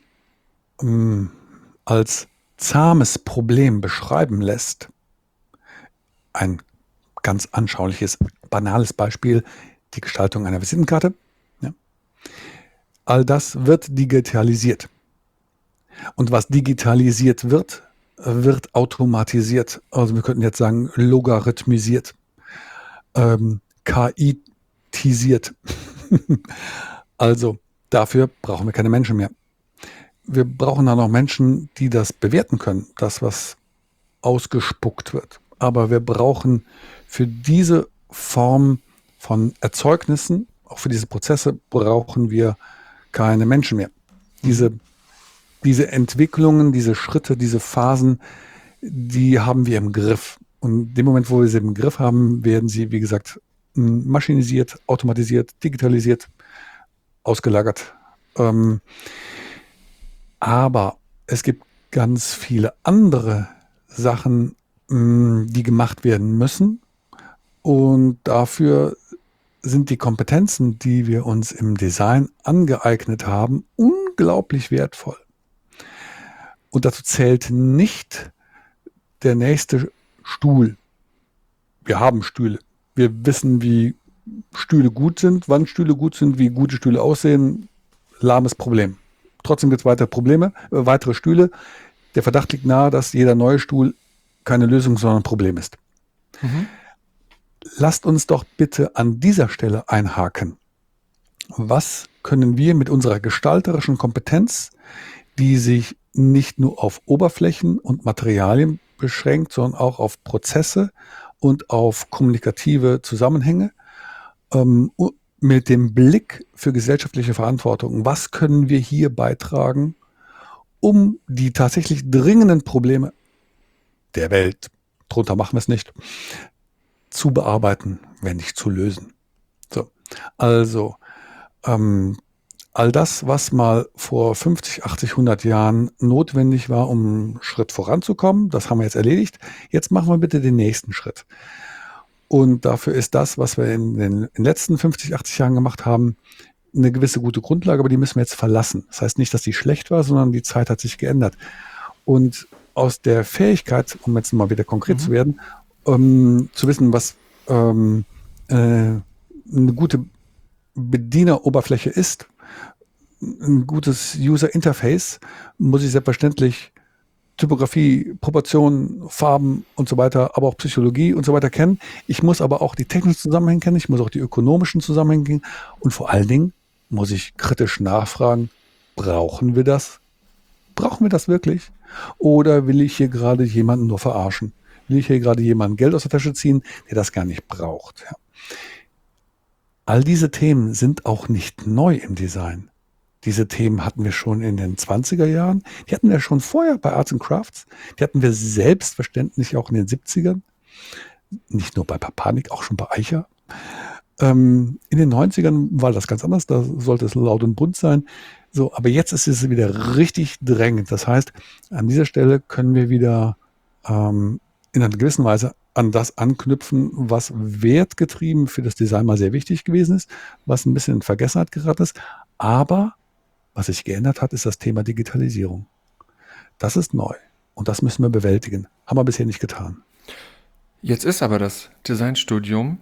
als zahmes Problem beschreiben lässt, ein ganz anschauliches, banales Beispiel, die Gestaltung einer Visitenkarte. Ja. All das wird digitalisiert. Und was digitalisiert wird, wird automatisiert. Also wir könnten jetzt sagen, logarithmisiert, KI-tisiert. Also dafür brauchen wir keine Menschen mehr. Wir brauchen dann noch Menschen, die das bewerten können, das, was ausgespuckt wird. Aber wir brauchen für diese Form von Erzeugnissen, auch für diese Prozesse, brauchen wir keine Menschen mehr. Diese Entwicklungen, diese Schritte, diese Phasen, die haben wir im Griff. Und in dem Moment, wo wir sie im Griff haben, werden sie, wie gesagt, maschinisiert, automatisiert, digitalisiert, ausgelagert. Aber es gibt ganz viele andere Sachen, die gemacht werden müssen. Und dafür sind die Kompetenzen, die wir uns im Design angeeignet haben, unglaublich wertvoll. Und dazu zählt nicht der nächste Stuhl. Wir haben Stühle. Wir wissen, wie Stühle gut sind, wann Stühle gut sind, wie gute Stühle aussehen. Lahmes Problem. Trotzdem gibt es weitere Stühle. Der Verdacht liegt nahe, dass jeder neue Stuhl keine Lösung, sondern ein Problem ist. Lasst uns doch bitte an dieser Stelle einhaken. Was können wir mit unserer gestalterischen Kompetenz, die sich nicht nur auf Oberflächen und Materialien beschränkt, sondern auch auf Prozesse und auf kommunikative Zusammenhänge, mit dem Blick für gesellschaftliche Verantwortung, was können wir hier beitragen, um die tatsächlich dringenden Probleme der Welt, drunter machen wir es nicht, zu bearbeiten, wenn nicht zu lösen. So. Also all das, was mal vor 50, 80, 100 Jahren notwendig war, um einen Schritt voranzukommen, das haben wir jetzt erledigt. Jetzt machen wir bitte den nächsten Schritt. Und dafür ist das, was wir in den letzten 50, 80 Jahren gemacht haben, eine gewisse gute Grundlage, aber die müssen wir jetzt verlassen. Das heißt nicht, dass die schlecht war, sondern die Zeit hat sich geändert. Und aus der Fähigkeit, um jetzt mal wieder konkret zu werden, zu wissen, was eine gute Bedieneroberfläche ist, ein gutes User Interface, muss ich selbstverständlich Typografie, Proportionen, Farben und so weiter, aber auch Psychologie und so weiter kennen. Ich muss aber auch die technischen Zusammenhänge kennen, ich muss auch die ökonomischen Zusammenhänge kennen und vor allen Dingen muss ich kritisch nachfragen, brauchen wir das? Brauchen wir das wirklich? Oder will ich hier gerade jemanden nur verarschen? Will ich hier gerade jemanden Geld aus der Tasche ziehen, der das gar nicht braucht? Ja. All diese Themen sind auch nicht neu im Design. Diese Themen hatten wir schon in den 20er Jahren. Die hatten wir schon vorher bei Arts and Crafts. Die hatten wir selbstverständlich auch in den 70ern. Nicht nur bei Papanik, auch schon bei Eicher. In den 90ern war das ganz anders. Da sollte es laut und bunt sein. So, aber jetzt ist es wieder richtig drängend. Das heißt, an dieser Stelle können wir wieder in einer gewissen Weise an das anknüpfen, was wertgetrieben für das Design mal sehr wichtig gewesen ist, was ein bisschen in Vergessenheit geraten ist. Aber was sich geändert hat, ist das Thema Digitalisierung. Das ist neu und das müssen wir bewältigen. Haben wir bisher nicht getan.
Jetzt ist aber das Designstudium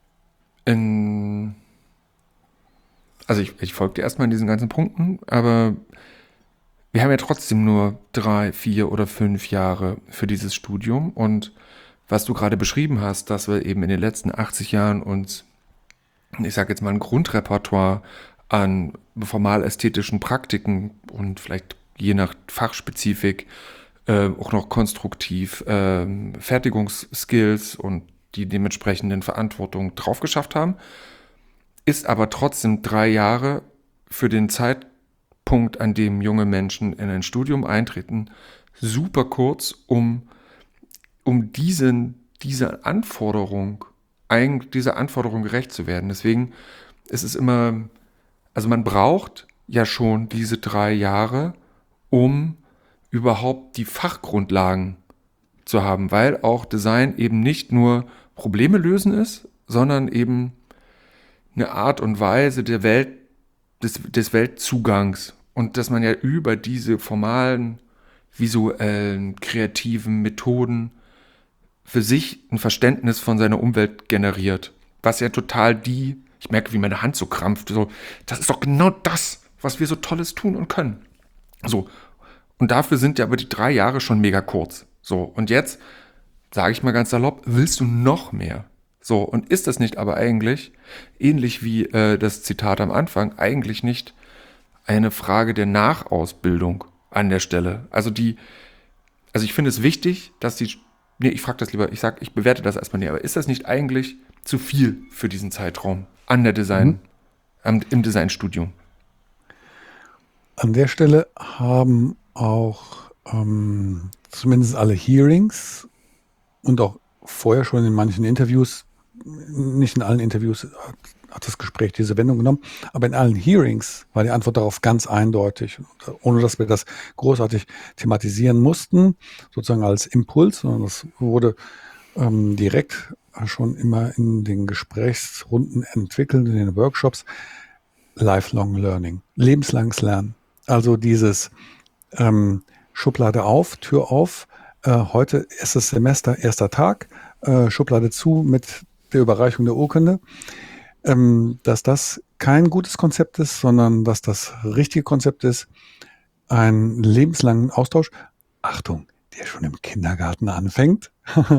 also ich folge dir erstmal in diesen ganzen Punkten, aber wir haben ja trotzdem nur 3, 4 oder 5 Jahre für dieses Studium und was du gerade beschrieben hast, dass wir eben in den letzten 80 Jahren uns, ich sage jetzt mal, ein Grundrepertoire an formal-ästhetischen Praktiken und vielleicht je nach Fachspezifik auch noch konstruktiv Fertigungsskills und die dementsprechenden Verantwortung drauf geschafft haben, ist aber trotzdem 3 Jahre für den Zeitpunkt, an dem junge Menschen in ein Studium eintreten, super kurz, um dieser Anforderung gerecht zu werden. Deswegen ist es immer, also man braucht ja schon diese 3 Jahre, um überhaupt die Fachgrundlagen zu haben, weil auch Design eben nicht nur Probleme lösen ist, sondern eben eine Art und Weise des Weltzugangs und dass man ja über diese formalen, visuellen, kreativen Methoden für sich ein Verständnis von seiner Umwelt generiert. Was ja total ich merke, wie meine Hand so krampft, so, das ist doch genau das, was wir so Tolles tun und können. So, und dafür sind ja aber die 3 Jahre schon mega kurz. So, und jetzt, sage ich mal ganz salopp, willst du noch mehr? So, und ist das nicht aber eigentlich, ähnlich wie das Zitat am Anfang, eigentlich nicht eine Frage der Nachausbildung an der Stelle? Also ich finde es wichtig, dass ich frage das lieber, ich bewerte das erstmal nicht, aber ist das nicht eigentlich zu viel für diesen Zeitraum an der im Designstudium?
An der Stelle haben auch zumindest alle Hearings und auch vorher schon in manchen Interviews, nicht in allen Interviews hat das Gespräch diese Wendung genommen, aber in allen Hearings war die Antwort darauf ganz eindeutig, ohne dass wir das großartig thematisieren mussten, sozusagen als Impuls, sondern das wurde direkt schon immer in den Gesprächsrunden entwickelt, in den Workshops. Lifelong Learning, lebenslanges Lernen. Also dieses Schublade auf, Tür auf, heute erstes Semester, erster Tag, Schublade zu mit der Überreichung der Urkunde, dass das kein gutes Konzept ist, sondern dass das richtige Konzept ist, einen lebenslangen Austausch, Achtung, der schon im Kindergarten anfängt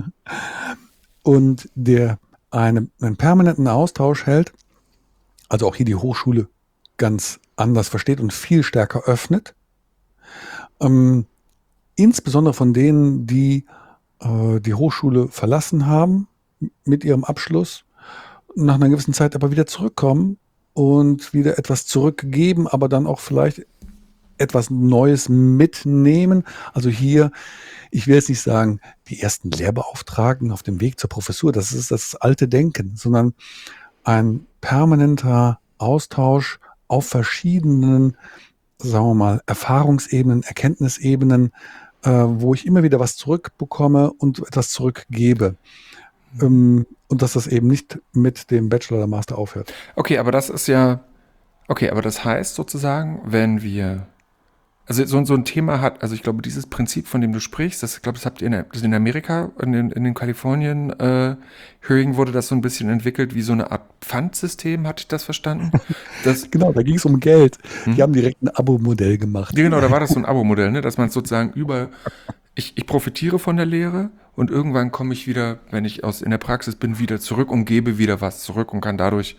und der einen permanenten Austausch hält, also auch hier die Hochschule ganz anders versteht und viel stärker öffnet. Insbesondere von denen, die die Hochschule verlassen haben mit ihrem Abschluss, nach einer gewissen Zeit aber wieder zurückkommen und wieder etwas zurückgeben, aber dann auch vielleicht etwas Neues mitnehmen. Also hier, ich will jetzt nicht sagen, die ersten Lehrbeauftragten auf dem Weg zur Professur, das ist das alte Denken, sondern ein permanenter Austausch auf verschiedenen, sagen wir mal, Erfahrungsebenen, Erkenntnisebenen, wo ich immer wieder was zurückbekomme und etwas zurückgebe. Und dass das eben nicht mit dem Bachelor oder Master aufhört.
Okay, aber das heißt sozusagen, wenn wir, also so ein Thema hat, also ich glaube, dieses Prinzip, von dem du sprichst, ich glaube, das habt ihr in Amerika, in den Kalifornien Hearing wurde das so ein bisschen entwickelt wie so eine Art Pfandsystem, hatte ich das verstanden?
Genau, da ging es um Geld. Die haben direkt ein Abo-Modell gemacht.
Genau, da war das so ein Abo-Modell, ne? Dass man sozusagen ich profitiere von der Lehre und irgendwann komme ich wieder, wenn ich in der Praxis bin, wieder zurück und gebe wieder was zurück und kann dadurch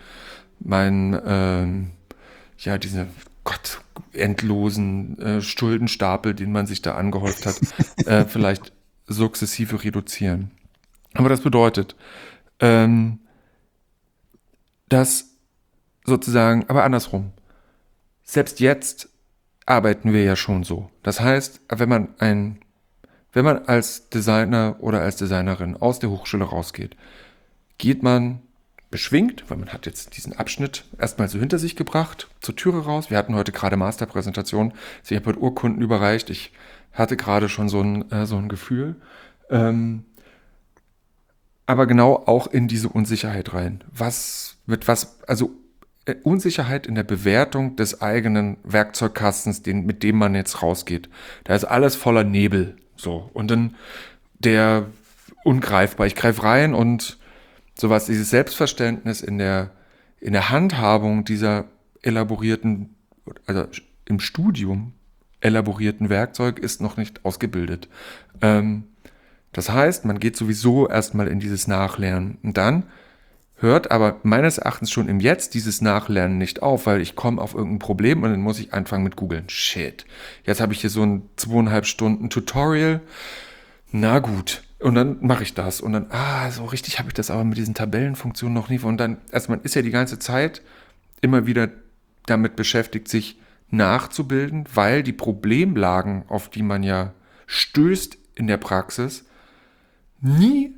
diese endlosen Schuldenstapel, den man sich da angehäuft hat, vielleicht sukzessive reduzieren. Aber das bedeutet, dass sozusagen, aber andersrum, selbst jetzt arbeiten wir ja schon so. Das heißt, wenn man als Designer oder als Designerin aus der Hochschule rausgeht, geht man beschwingt, weil man hat jetzt diesen Abschnitt erstmal so hinter sich gebracht, zur Türe raus. Wir hatten heute gerade Masterpräsentation. Ich habe heute Urkunden überreicht. Ich hatte gerade schon so ein Gefühl. Aber genau auch in diese Unsicherheit rein. Also Unsicherheit in der Bewertung des eigenen Werkzeugkastens, mit dem man jetzt rausgeht. Da ist alles voller Nebel. So. Und dann der ungreifbar. Ich greife rein und sowas, dieses Selbstverständnis in der Handhabung dieser elaborierten, also im Studium elaborierten Werkzeug ist noch nicht ausgebildet. Das heißt, man geht sowieso erstmal in dieses Nachlernen. Und dann hört aber meines Erachtens schon im Jetzt dieses Nachlernen nicht auf, weil ich komme auf irgendein Problem und dann muss ich anfangen mit googeln. Shit, jetzt habe ich hier so ein 2,5 Stunden Tutorial. Na gut. Und dann mache ich das. Und dann, so richtig habe ich das aber mit diesen Tabellenfunktionen noch nie. Und dann, also man ist ja die ganze Zeit immer wieder damit beschäftigt, sich nachzubilden, weil die Problemlagen, auf die man ja stößt in der Praxis, nie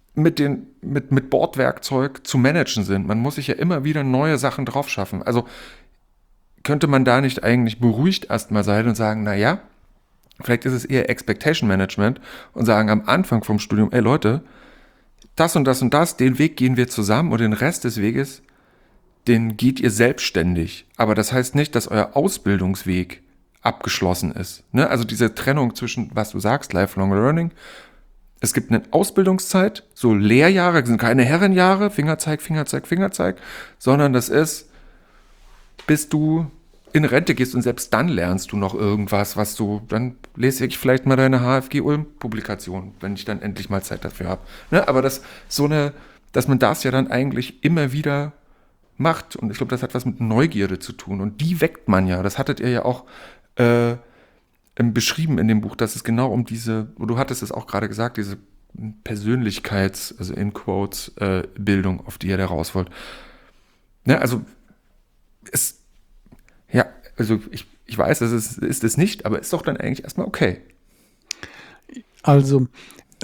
mit Bordwerkzeug zu managen sind. Man muss sich ja immer wieder neue Sachen drauf schaffen. Also könnte man da nicht eigentlich beruhigt erstmal sein und sagen, naja, vielleicht ist es eher Expectation Management und sagen am Anfang vom Studium, ey Leute, das und das und das, den Weg gehen wir zusammen und den Rest des Weges, den geht ihr selbstständig. Aber das heißt nicht, dass euer Ausbildungsweg abgeschlossen ist. Ne? Also diese Trennung zwischen, was du sagst, Lifelong Learning. Es gibt eine Ausbildungszeit, so Lehrjahre, sind keine Herrenjahre, Fingerzeig, Fingerzeig, Fingerzeig, sondern das ist, bis du in Rente gehst und selbst dann lernst du noch irgendwas, dann lese ich vielleicht mal deine HFG-Ulm-Publikation, wenn ich dann endlich mal Zeit dafür habe. Ne? Aber dass man das ja dann eigentlich immer wieder macht und ich glaube, das hat was mit Neugierde zu tun und die weckt man ja. Das hattet ihr ja auch beschrieben in dem Buch, dass es genau um du hattest es auch gerade gesagt, diese also in Quotes, Bildung, auf die ihr da raus wollt. Ne? Also ich weiß, ist es nicht, aber ist doch dann eigentlich erstmal okay.
Also,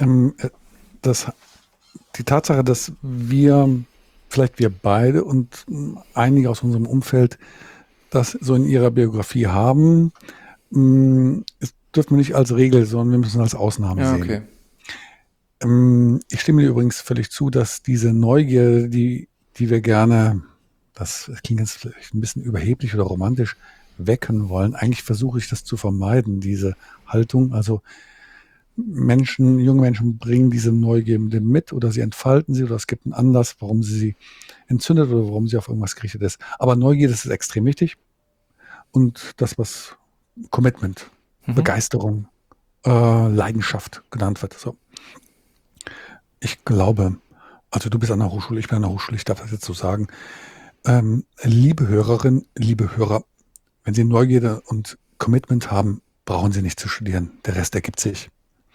die Tatsache, dass vielleicht wir beide und einige aus unserem Umfeld das so in ihrer Biografie haben, das dürfen wir nicht als Regel, sondern wir müssen es als Ausnahme sehen. Okay. Ich stimme dir übrigens völlig zu, dass diese Neugier, die wir gerne, das klingt jetzt vielleicht ein bisschen überheblich oder romantisch, wecken wollen. Eigentlich versuche ich das zu vermeiden, diese Haltung. Also junge Menschen bringen diese Neugier mit oder sie entfalten sie oder es gibt einen Anlass, warum sie entzündet oder warum sie auf irgendwas gerichtet ist. Aber Neugier, das ist extrem wichtig. Und das, was Commitment, Begeisterung, Leidenschaft genannt wird. So. Ich glaube, also du bist an der Hochschule, ich bin an der Hochschule, ich darf das jetzt so sagen. Liebe Hörerinnen, liebe Hörer, wenn Sie Neugierde und Commitment haben, brauchen Sie nicht zu studieren. Der Rest ergibt sich.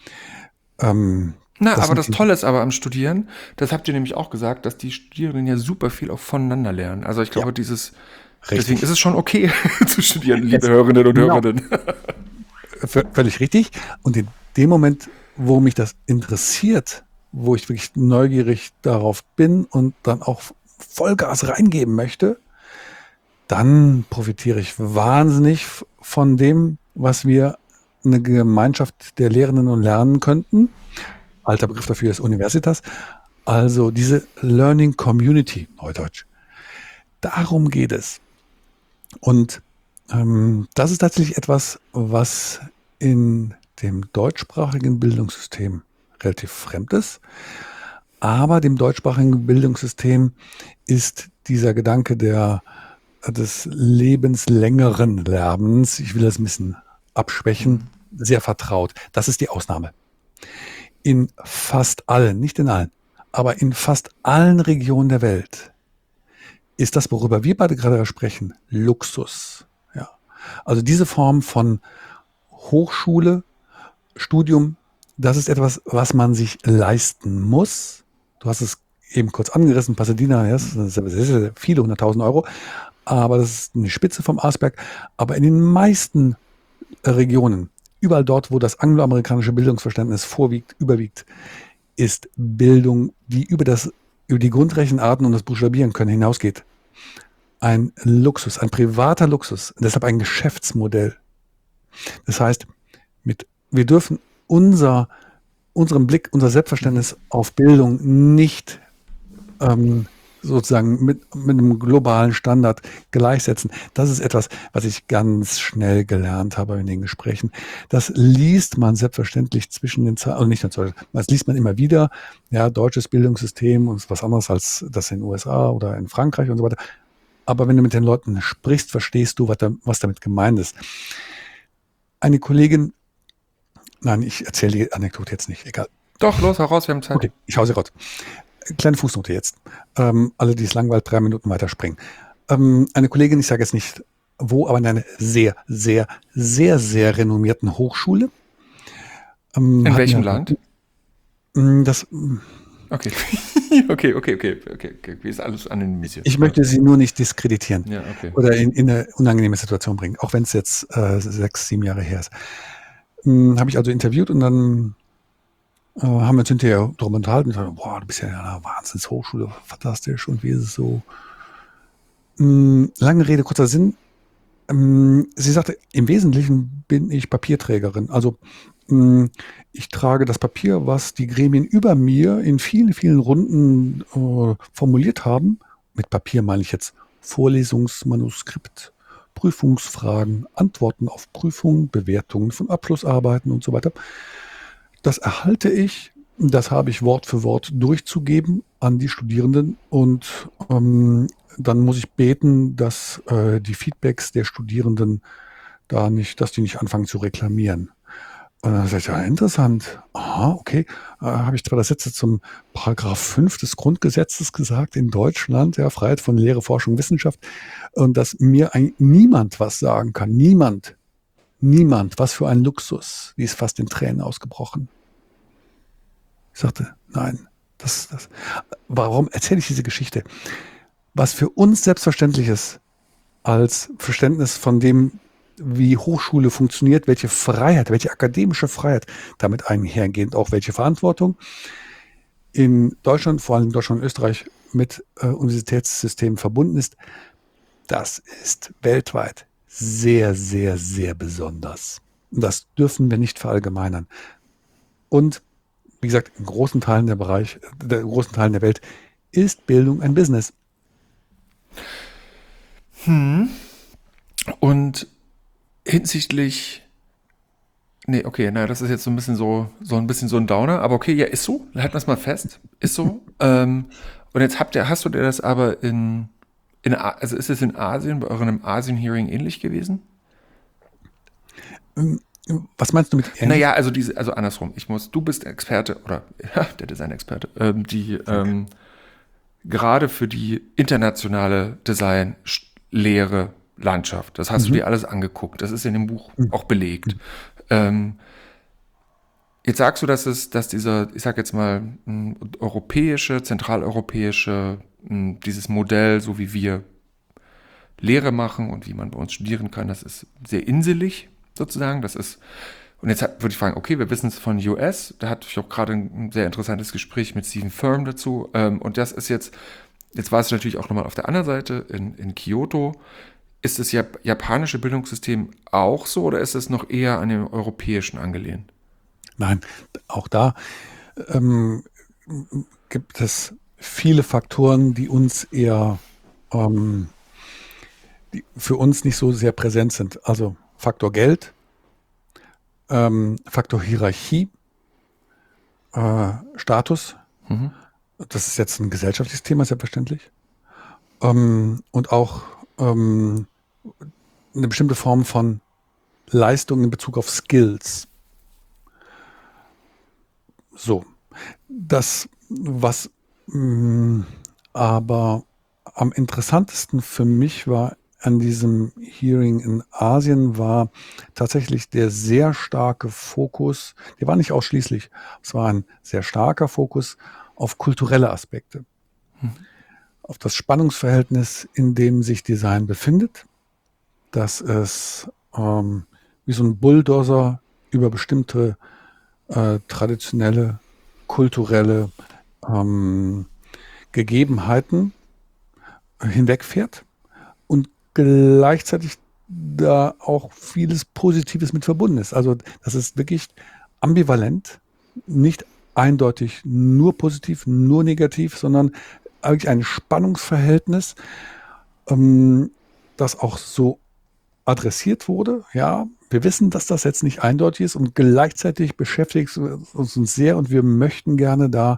Aber das Tolle ist aber am Studieren, das habt ihr nämlich auch gesagt, dass die Studierenden ja super viel auch voneinander lernen. Also ich glaube, deswegen ist es schon okay zu studieren, liebe Hörerinnen und Hörerinnen.
Völlig richtig. Und in dem Moment, wo mich das interessiert, wo ich wirklich neugierig darauf bin und dann auch Vollgas reingeben möchte, dann profitiere ich wahnsinnig von dem, was wir eine Gemeinschaft der Lehrenden und Lernen könnten. Alter Begriff dafür ist Universitas. Also diese Learning Community, Neudeutsch. Darum geht es. Und das ist tatsächlich etwas, was in dem deutschsprachigen Bildungssystem relativ fremd ist. Aber dem deutschsprachigen Bildungssystem ist dieser Gedanke des lebenslängeren Lernens, ich will das ein bisschen abschwächen, sehr vertraut. Das ist die Ausnahme. In fast allen, nicht in allen, aber in fast allen Regionen der Welt ist das, worüber wir beide gerade sprechen, Luxus. Ja. Also diese Form von Hochschule, Studium, das ist etwas, was man sich leisten muss. Du hast es eben kurz angerissen, Pasadena, ja, das sind sehr, sehr viele 100.000 Euro. aber das ist eine Spitze vom Eisberg. Aber in den meisten Regionen, überall dort, wo das angloamerikanische Bildungsverständnis überwiegt, ist Bildung, die über die Grundrechenarten und das Buchstabieren können hinausgeht, ein Luxus, ein privater Luxus, und deshalb ein Geschäftsmodell. Das heißt, wir dürfen unseren Blick, unser Selbstverständnis auf Bildung nicht sozusagen mit einem globalen Standard gleichsetzen. Das ist etwas, was ich ganz schnell gelernt habe in den Gesprächen. Das liest man selbstverständlich zwischen den Zeilen, also nicht nur, das liest man immer wieder, ja, deutsches Bildungssystem und was anderes als das in den USA oder in Frankreich und so weiter. Aber wenn du mit den Leuten sprichst, verstehst du, was damit gemeint ist. Eine Kollegin, nein, ich erzähle die Anekdote jetzt nicht, egal.
Doch, los, heraus, wir haben Zeit.
Okay, ich hau sie raus. Kleine Fußnote jetzt. Alle, die es langweilt, 3 Minuten weiterspringen. Eine Kollegin, ich sage jetzt nicht wo, aber in einer sehr, sehr, sehr, sehr renommierten Hochschule.
In welchem Land?
Das,
Okay. Okay. Ist alles anonymisiert.
ich möchte sie nur nicht diskreditieren
Ja, okay.
oder in eine unangenehme Situation bringen, auch wenn es jetzt 6, 7 Jahre her ist. Habe ich also interviewt und dann haben wir uns hinterher darüber unterhalten und gesagt, boah, du bist ja in einer Wahnsinnshochschule, fantastisch, und wie ist es so? Lange Rede, kurzer Sinn. Sie sagte, im Wesentlichen bin ich Papierträgerin. Also ich trage das Papier, was die Gremien über mir in vielen, vielen Runden formuliert haben. Mit Papier meine ich jetzt Vorlesungsmanuskript, Prüfungsfragen, Antworten auf Prüfungen, Bewertungen von Abschlussarbeiten und so weiter. Das erhalte ich, das habe ich Wort für Wort durchzugeben an die Studierenden, und dann muss ich beten, dass die Feedbacks der Studierenden dass die nicht anfangen zu reklamieren. Und dann sage ich, ja, interessant. Aha, okay. Habe ich 2 Sätze zum Paragraph 5 des Grundgesetzes gesagt in Deutschland, ja, Freiheit von Lehre, Forschung, Wissenschaft, und dass mir niemand was sagen kann. Niemand. Was für ein Luxus. Die ist fast in Tränen ausgebrochen. Ich sagte, nein, warum erzähle ich diese Geschichte? Was für uns selbstverständlich ist, als Verständnis von dem, wie Hochschule funktioniert, welche Freiheit, welche akademische Freiheit damit einhergehend, auch welche Verantwortung in Deutschland, vor allem in Deutschland und Österreich, mit Universitätssystemen verbunden ist, das ist weltweit sehr, sehr, sehr besonders. Und das dürfen wir nicht verallgemeinern. Und wie gesagt, in großen Teilen der Welt ist Bildung ein Business.
Und hinsichtlich, das ist jetzt so ein bisschen so ein Downer, aber okay, ja, ist so, halten wir es mal fest, ist so. Und jetzt hast du dir das aber also ist es in Asien, bei eurem Asien-Hearing ähnlich gewesen?
Was meinst du mit ähnlich?
Naja, also andersrum. Du bist Experte, oder ja, der Design-Experte, gerade für die internationale Design-Lehre Landschaft. Das hast du dir alles angeguckt. Das ist in dem Buch auch belegt. Jetzt sagst du, dass dieser, ich sag jetzt mal, zentraleuropäische, dieses Modell, so wie wir Lehre machen und wie man bei uns studieren kann, das ist sehr inselig sozusagen. Und jetzt würde ich fragen, okay, wir wissen es von US, da hatte ich auch gerade ein sehr interessantes Gespräch mit Stephen Firm dazu. Und das ist jetzt war es natürlich auch nochmal auf der anderen Seite in Kyoto. Ist das japanische Bildungssystem auch so, oder ist es noch eher an den europäischen angelehnt?
Nein, auch da gibt es viele Faktoren, die uns eher die für uns nicht so sehr präsent sind. Also Faktor Geld, Faktor Hierarchie, Status. Das ist jetzt ein gesellschaftliches Thema, selbstverständlich. Und auch eine bestimmte Form von Leistung in Bezug auf Skills. So, das, was aber am interessantesten für mich war an diesem Hearing in Asien, war tatsächlich der sehr starke Fokus, der war nicht ausschließlich, es war ein sehr starker Fokus auf kulturelle Aspekte. auf das Spannungsverhältnis, in dem sich Design befindet, dass es wie so ein Bulldozer über bestimmte traditionelle, kulturelle Gegebenheiten hinwegfährt und gleichzeitig da auch vieles Positives mit verbunden ist. Also das ist wirklich ambivalent, nicht eindeutig nur positiv, nur negativ, sondern eigentlich ein Spannungsverhältnis, das auch so adressiert wurde. Ja, wir wissen, dass das jetzt nicht eindeutig ist und gleichzeitig beschäftigt es uns sehr und wir möchten gerne da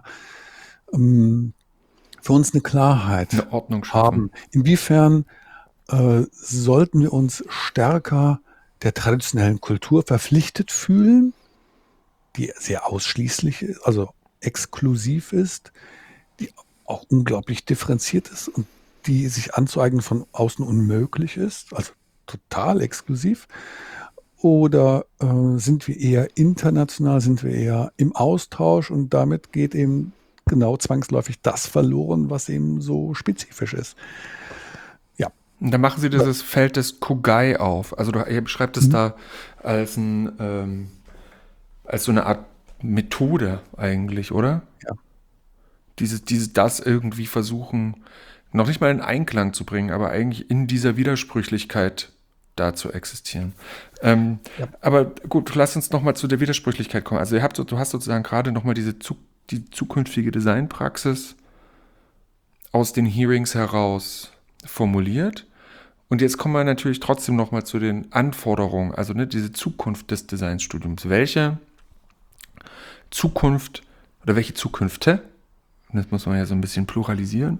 für uns eine Klarheit
Eine Ordnung
haben.
schaffen.
Inwiefern sollten wir uns stärker der traditionellen Kultur verpflichtet fühlen, die sehr ausschließlich ist, also exklusiv ist, die auch unglaublich differenziert ist und die sich anzueignen von außen unmöglich ist, also total exklusiv? Oder sind wir eher international, sind wir eher im Austausch und damit geht eben genau zwangsläufig das verloren, was eben so spezifisch ist? Ja.
Und dann machen Sie dieses Feld des Kugai auf. Also ihr beschreibt es da als als so eine Art Methode eigentlich, oder?
Ja.
Das irgendwie versuchen, noch nicht mal in Einklang zu bringen, aber eigentlich in dieser Widersprüchlichkeit da zu existieren.
Ja.
Aber gut, lass uns noch mal zu der Widersprüchlichkeit kommen. Also du hast sozusagen gerade noch mal die zukünftige Designpraxis aus den Hearings heraus formuliert. Und jetzt kommen wir natürlich trotzdem noch mal zu den Anforderungen, also diese Zukunft des Designstudiums. Welche Zukunft oder welche Zukünfte, das muss man ja so ein bisschen pluralisieren,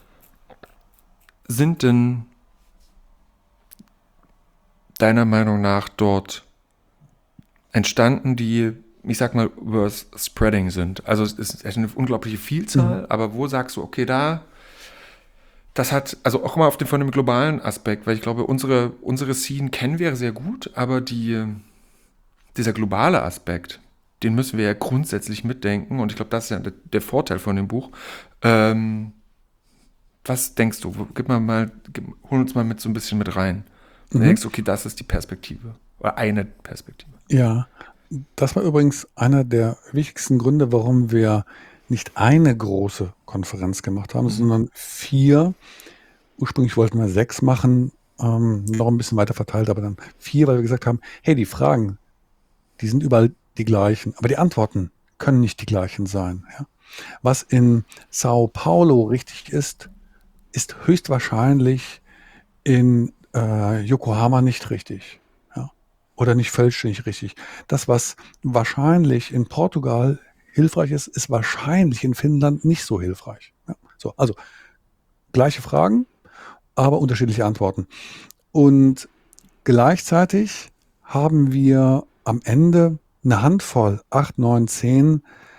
sind denn deiner Meinung nach dort entstanden, die, ich sag mal, übers Spreading sind? Also es ist eine unglaubliche Vielzahl, aber wo sagst du, okay, das hat, also auch mal von dem globalen Aspekt, weil ich glaube, unsere Scene kennen wir sehr gut, aber dieser globale Aspekt, den müssen wir ja grundsätzlich mitdenken und ich glaube, das ist ja der Vorteil von dem Buch. Was denkst du? Hol uns mal so ein bisschen mit rein. Du denkst, okay, das ist die Perspektive. Oder eine Perspektive.
Ja, das war übrigens einer der wichtigsten Gründe, warum wir nicht eine große Konferenz gemacht haben, sondern 4. Ursprünglich wollten wir 6 machen, noch ein bisschen weiter verteilt, aber dann 4, weil wir gesagt haben, hey, die Fragen, die sind überall die gleichen, aber die Antworten können nicht die gleichen sein. Ja? Was in Sao Paulo richtig ist, ist höchstwahrscheinlich in Yokohama nicht richtig. Ja? Oder nicht vollständig richtig. Das, was wahrscheinlich in Portugal hilfreich ist, ist wahrscheinlich in Finnland nicht so hilfreich. Ja? So, also gleiche Fragen, aber unterschiedliche Antworten. Und gleichzeitig haben wir am Ende eine Handvoll, 8, 9, 10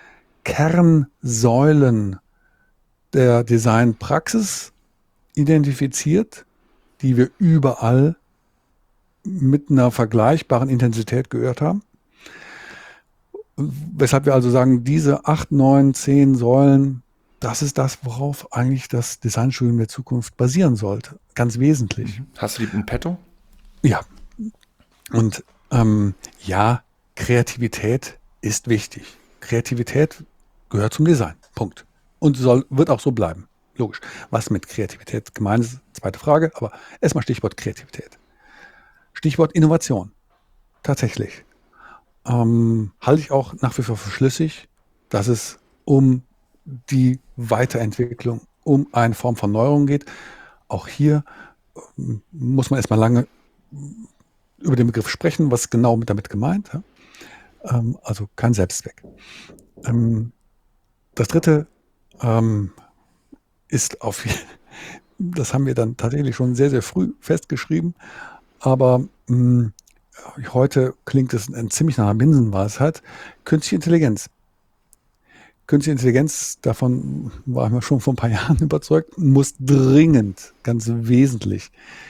Kernsäulen der Designpraxis identifiziert, die wir überall mit einer vergleichbaren Intensität gehört haben. Weshalb wir also sagen, diese 8, 9, 10 Säulen, das ist das, worauf eigentlich das Designstudium der Zukunft basieren sollte. Ganz wesentlich.
Hast du die in petto?
Ja. Und ja, Kreativität ist wichtig. Kreativität gehört zum Design. Punkt. Und wird auch so bleiben. Logisch. Was mit Kreativität gemeint ist, zweite Frage, aber erstmal Stichwort Kreativität. Stichwort Innovation. Tatsächlich. Halte ich auch nach wie vor für schlüssig, dass es um die Weiterentwicklung, um eine Form von Neuerung geht. Auch hier muss man erstmal lange über den Begriff sprechen, was genau damit gemeint. Ja? Also kein Selbstzweck. Das dritte ist das haben wir dann tatsächlich schon sehr, sehr früh festgeschrieben, aber heute klingt es ziemlich nach einer Binsenweisheit. Künstliche Intelligenz. Künstliche Intelligenz, davon waren wir schon vor ein paar Jahren überzeugt, muss dringend, ganz wesentlich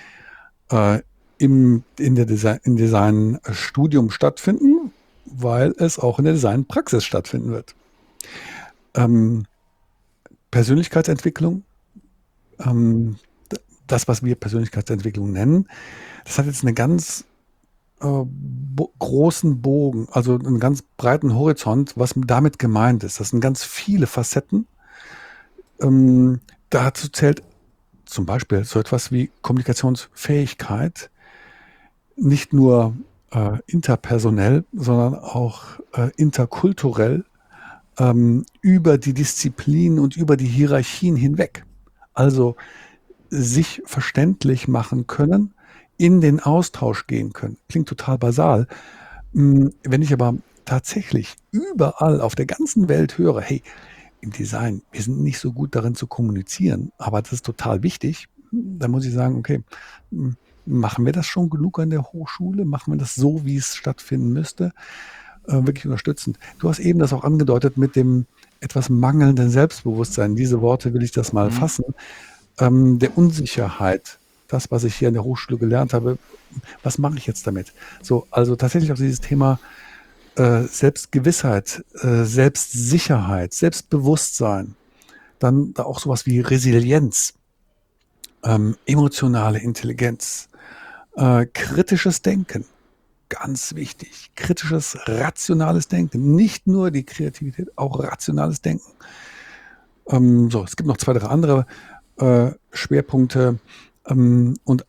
im Designstudium stattfinden, weil es auch in der Designpraxis stattfinden wird. Persönlichkeitsentwicklung ähm, das, was wir Persönlichkeitsentwicklung nennen, das hat jetzt einen ganz großen Bogen, also einen ganz breiten Horizont, was damit gemeint ist. Das sind ganz viele Facetten. Dazu zählt zum Beispiel so etwas wie Kommunikationsfähigkeit, nicht nur interpersonell, sondern auch interkulturell, über die Disziplinen und über die Hierarchien hinweg. Also sich verständlich machen können, in den Austausch gehen können. Klingt total basal. Wenn ich aber tatsächlich überall auf der ganzen Welt höre, hey, im Design, wir sind nicht so gut darin zu kommunizieren, aber das ist total wichtig, dann muss ich sagen, okay, machen wir das schon genug an der Hochschule? Machen wir das so, wie es stattfinden müsste? Wirklich unterstützend. Du hast eben das auch angedeutet mit dem etwas mangelnden Selbstbewusstsein. Diese Worte will ich das mal fassen. Der Unsicherheit, das, was ich hier an der Hochschule gelernt habe, was mache ich jetzt damit? So, also tatsächlich auch dieses Thema Selbstgewissheit, Selbstsicherheit, Selbstbewusstsein, dann da auch sowas wie Resilienz, emotionale Intelligenz, kritisches Denken, ganz wichtig, kritisches, rationales Denken, nicht nur die Kreativität, auch rationales Denken. So, es gibt noch 2, 3 andere Schwerpunkte und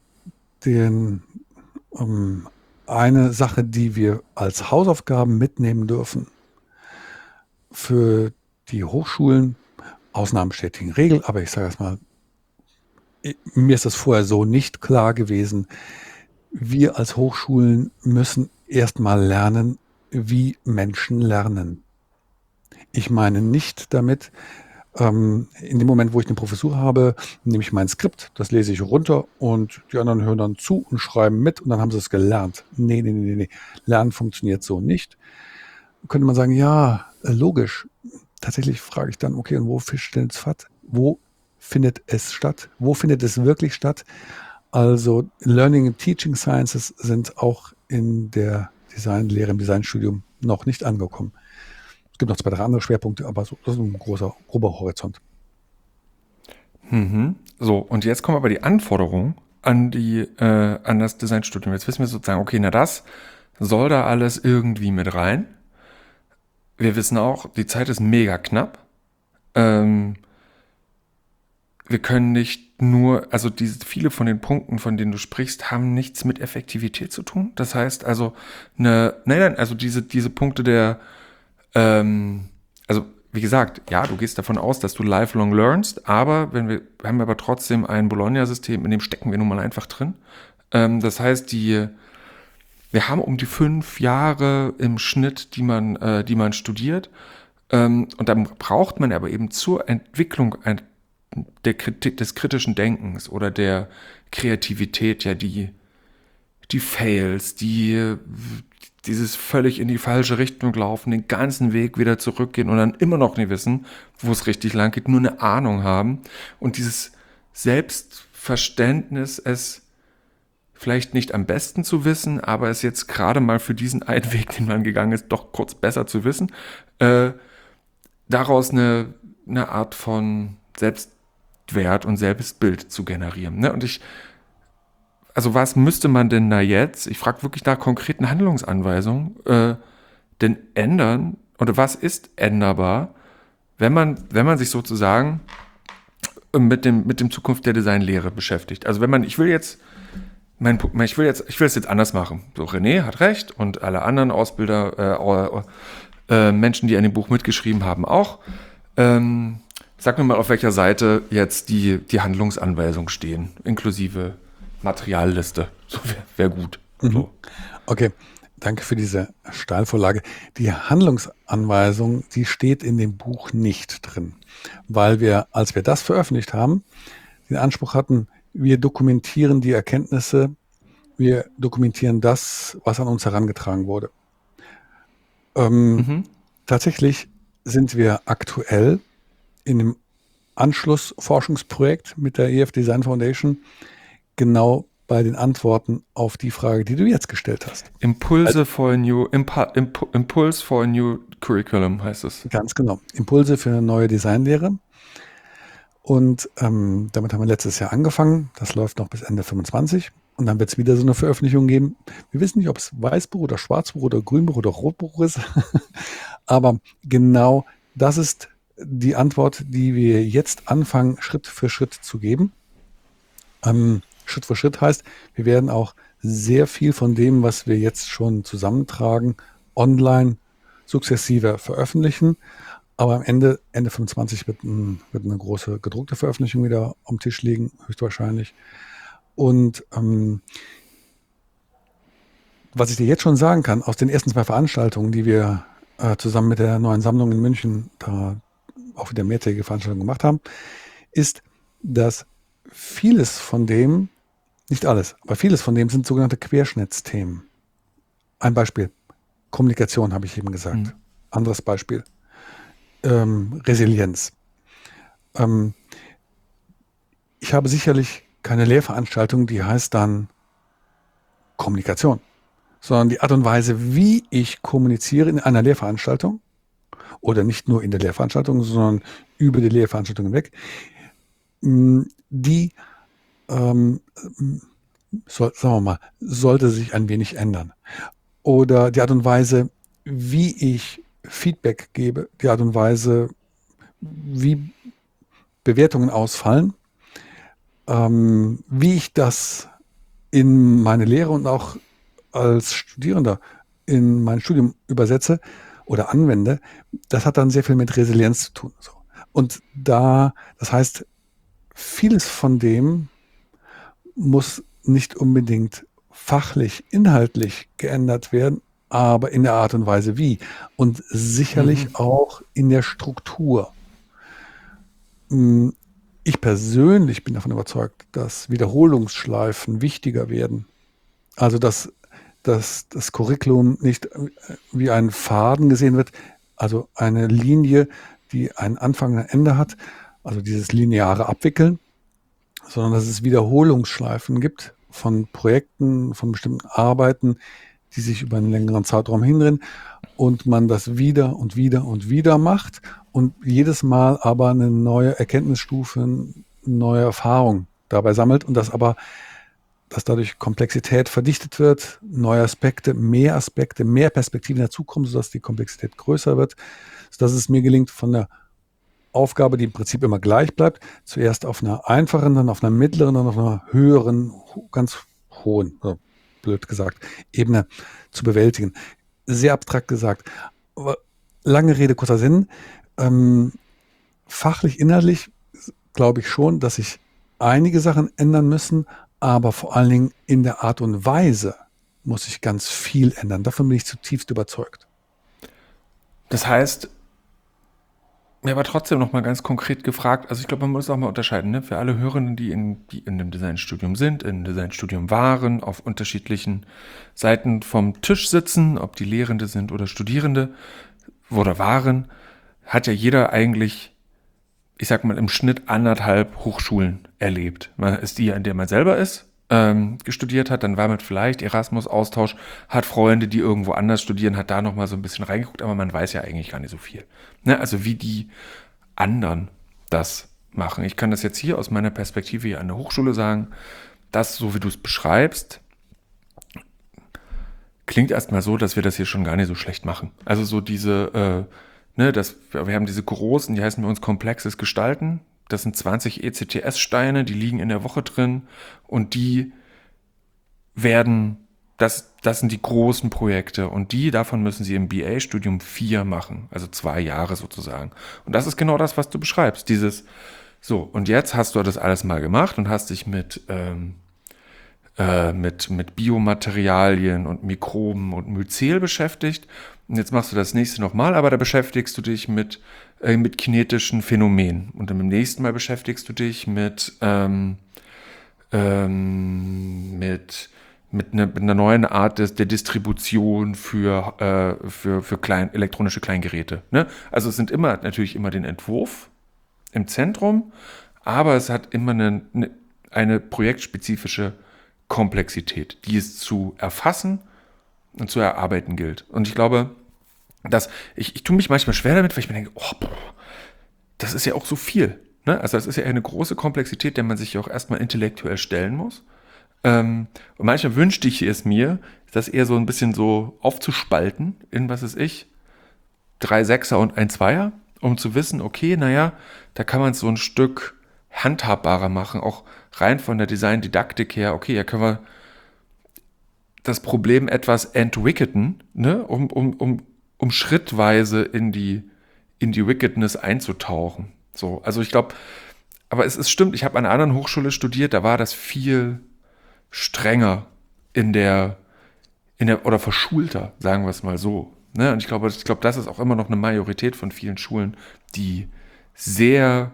eine Sache, die wir als Hausaufgaben mitnehmen dürfen für die Hochschulen, Ausnahmen bestätigen Regel, aber ich sage es mal, mir ist das vorher so nicht klar gewesen. Wir als Hochschulen müssen erstmal lernen, wie Menschen lernen. Ich meine nicht damit, in dem Moment, wo ich eine Professur habe, nehme ich mein Skript, das lese ich runter und die anderen hören dann zu und schreiben mit und dann haben sie es gelernt. Nee. Lernen funktioniert so nicht. Könnte man sagen, ja, logisch. Tatsächlich frage ich dann, okay, und wo findet es statt? Wo findet es statt? Wo findet es wirklich statt? Also Learning and Teaching Sciences sind auch in der Designlehre, im Designstudium noch nicht angekommen. Es gibt noch 2, 3 andere Schwerpunkte, aber so, das ist ein grober Horizont.
So, und jetzt kommen aber die Anforderungen an das Designstudium. Jetzt wissen wir sozusagen, okay, na das soll da alles irgendwie mit rein. Wir wissen auch, die Zeit ist mega knapp. Wir können nicht nur, also viele von den Punkten, von denen du sprichst, haben nichts mit Effektivität zu tun. Das heißt also, also diese Punkte also wie gesagt, ja, du gehst davon aus, dass du lifelong learnst, aber wir haben aber trotzdem ein Bologna-System, in dem stecken wir nun mal einfach drin. Das heißt, wir haben um die 5 Jahre im Schnitt, die man studiert. Und dann braucht man aber eben zur Entwicklung des kritischen Denkens oder der Kreativität ja die Fails, dieses völlig in die falsche Richtung laufen, den ganzen Weg wieder zurückgehen und dann immer noch nicht wissen, wo es richtig lang geht, nur eine Ahnung haben und dieses Selbstverständnis, es vielleicht nicht am besten zu wissen, aber es jetzt gerade mal für diesen einen Weg, den man gegangen ist, doch kurz besser zu wissen, daraus eine Art von Selbstwert und Selbstbild zu generieren. Ne? Und also was müsste man denn da jetzt, ich frage wirklich nach konkreten Handlungsanweisungen, denn ändern, oder was ist änderbar, wenn man sich sozusagen mit dem Zukunft der Designlehre beschäftigt. Also ich will es jetzt anders machen. So, René hat recht und alle anderen Ausbilder, Menschen, die an dem Buch mitgeschrieben haben, auch. Sag mir mal, auf welcher Seite jetzt die Handlungsanweisungen stehen, inklusive Materialliste. So wäre gut. So.
Okay, danke für diese Steilvorlage. Die Handlungsanweisung, die steht in dem Buch nicht drin, weil wir, als wir das veröffentlicht haben, den Anspruch hatten, wir dokumentieren die Erkenntnisse, wir dokumentieren das, was an uns herangetragen wurde. Tatsächlich sind wir aktuell in dem Anschlussforschungsprojekt mit der EF Design Foundation genau bei den Antworten auf die Frage, die du jetzt gestellt hast.
Impulse for a new Curriculum heißt es.
Ganz genau. Impulse für eine neue Designlehre. Und damit haben wir letztes Jahr angefangen. Das läuft noch bis Ende 25. Und dann wird es wieder so eine Veröffentlichung geben. Wir wissen nicht, ob es Weißbuch oder Schwarzbuch oder Grünbuch oder Rotbuch ist. Aber genau das ist die Antwort, die wir jetzt anfangen, Schritt für Schritt zu geben. Schritt für Schritt heißt, wir werden auch sehr viel von dem, was wir jetzt schon zusammentragen, online sukzessive veröffentlichen. Aber am Ende 25 wird eine große gedruckte Veröffentlichung wieder am Tisch liegen, höchstwahrscheinlich. Und was ich dir jetzt schon sagen kann, aus den ersten 2 Veranstaltungen, die wir zusammen mit der neuen Sammlung in München da auch wieder mehrtägige Veranstaltungen gemacht haben, ist, dass vieles von dem, nicht alles, aber vieles von dem sind sogenannte Querschnittsthemen. Ein Beispiel, Kommunikation habe ich eben gesagt. Anderes Beispiel, Resilienz. Ich habe sicherlich keine Lehrveranstaltung, die heißt dann Kommunikation, sondern die Art und Weise, wie ich kommuniziere in einer Lehrveranstaltung oder nicht nur in der Lehrveranstaltung, sondern über die Lehrveranstaltung hinweg, die sagen wir mal, sollte sich ein wenig ändern. Oder die Art und Weise, wie ich Feedback gebe, die Art und Weise, wie Bewertungen ausfallen, wie ich das in meine Lehre und auch als Studierender in mein Studium übersetze oder anwende, das hat dann sehr viel mit Resilienz zu tun. So. Und das heißt, vieles von dem muss nicht unbedingt fachlich, inhaltlich geändert werden, aber in der Art und Weise wie. Und sicherlich auch in der Struktur. Ich persönlich bin davon überzeugt, dass Wiederholungsschleifen wichtiger werden. Also dass das Curriculum nicht wie ein Faden gesehen wird, also eine Linie, die einen Anfang und ein Ende hat, also dieses lineare Abwickeln, sondern dass es Wiederholungsschleifen gibt von Projekten, von bestimmten Arbeiten, die sich über einen längeren Zeitraum hindrehen und man das wieder und wieder und wieder macht und jedes Mal aber eine neue Erkenntnisstufe, eine neue Erfahrung dabei sammelt und dass dadurch Komplexität verdichtet wird, neue Aspekte, mehr Perspektiven dazukommen, sodass die Komplexität größer wird, sodass es mir gelingt, von der Aufgabe, die im Prinzip immer gleich bleibt, zuerst auf einer einfachen, dann auf einer mittleren, dann auf einer höheren, ganz hohen, blöd gesagt, Ebene zu bewältigen. Sehr abstrakt gesagt. Aber lange Rede, kurzer Sinn. Fachlich, inhaltlich glaube ich schon, dass sich einige Sachen ändern müssen, aber vor allen Dingen in der Art und Weise muss sich ganz viel ändern. Davon bin ich zutiefst überzeugt.
Das heißt, mir aber trotzdem noch mal ganz konkret gefragt, also ich glaube, man muss auch mal unterscheiden, ne? Für alle Hörenden, die in dem Designstudium sind, in dem Designstudium waren, auf unterschiedlichen Seiten vom Tisch sitzen, ob die Lehrende sind oder Studierende oder waren, hat ja jeder eigentlich, ich sag mal, im Schnitt 1,5 Hochschulen erlebt. Man ist die, an der man selber ist, studiert hat, dann war man vielleicht Erasmus-Austausch, hat Freunde, die irgendwo anders studieren, hat da nochmal so ein bisschen reingeguckt, aber man weiß ja eigentlich gar nicht so viel. Ne? Also wie die anderen das machen. Ich kann das jetzt hier aus meiner Perspektive hier an der Hochschule sagen, das, so wie du es beschreibst, klingt erstmal so, dass wir das hier schon gar nicht so schlecht machen. Also so diese, wir haben diese großen, die heißen bei uns komplexes Gestalten. Das sind 20 ECTS-Steine, die liegen in der Woche drin und die werden, das sind die großen Projekte und davon müssen sie im BA-Studium 4 machen, also 2 Jahre sozusagen. Und das ist genau das, was du beschreibst, so, und jetzt hast du das alles mal gemacht und hast dich mit Biomaterialien und Mikroben und Myzel beschäftigt. Und jetzt machst du das nächste nochmal, aber da beschäftigst du dich mit kinetischen Phänomenen. Und dann beim nächsten Mal beschäftigst du dich mit einer neuen Art der Distribution für elektronische Kleingeräte. Ne? Also es sind natürlich immer den Entwurf im Zentrum, aber es hat immer eine projektspezifische Komplexität, die es zu erfassen und zu erarbeiten gilt. Und ich glaube, dass ich tue mich manchmal schwer damit, weil ich mir denke, das ist ja auch so viel. Ne? Also das ist ja eine große Komplexität, der man sich ja auch erstmal intellektuell stellen muss. Und manchmal wünschte ich es mir, das eher so ein bisschen so aufzuspalten in, was weiß ich, 3 Sechser und ein Zweier, um zu wissen, okay, naja, da kann man es so ein Stück handhabbarer machen, auch rein von der Design-Didaktik her. Okay, ja, können wir das Problem etwas entwicketen, ne, um schrittweise in die Wickedness einzutauchen. So, also ich glaube, aber es ist stimmt, ich habe an einer anderen Hochschule studiert, da war das viel strenger in der, oder verschulter, sagen wir es mal so. Ne? Und ich glaube, das ist auch immer noch eine Majorität von vielen Schulen, die sehr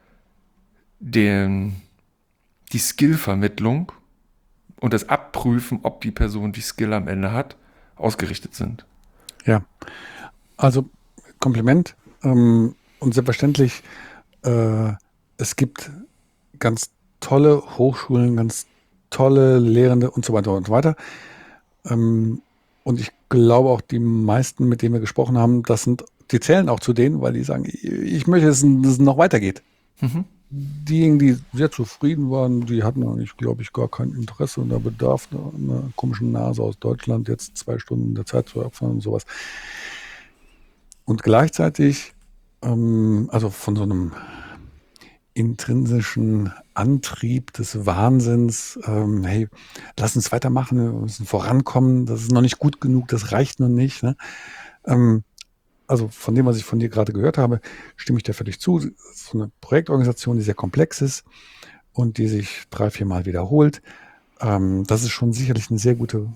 den, die Skillvermittlung und das Abprüfen, ob die Person die Skill am Ende hat, ausgerichtet sind.
Ja, also Kompliment. Und selbstverständlich, äh, es gibt ganz tolle Hochschulen, ganz tolle Lehrende und so weiter und so weiter. Und ich glaube auch, die meisten, mit denen wir gesprochen haben, die zählen auch zu denen, weil die sagen, ich möchte, dass es noch weitergeht. Diejenigen, die sehr zufrieden waren, die hatten eigentlich, glaube ich, gar kein Interesse und der Bedarf einer komischen Nase aus Deutschland, jetzt 2 Stunden der Zeit zu opfern und sowas. Und gleichzeitig, also von so einem intrinsischen Antrieb des Wahnsinns, hey, lass uns weitermachen, wir müssen vorankommen, das ist noch nicht gut genug, das reicht noch nicht. Ne? Also von dem, was ich von dir gerade gehört habe, stimme ich dir völlig zu. So eine Projektorganisation, die sehr komplex ist und die sich 3, 4 Mal wiederholt, das ist schon sicherlich eine sehr gute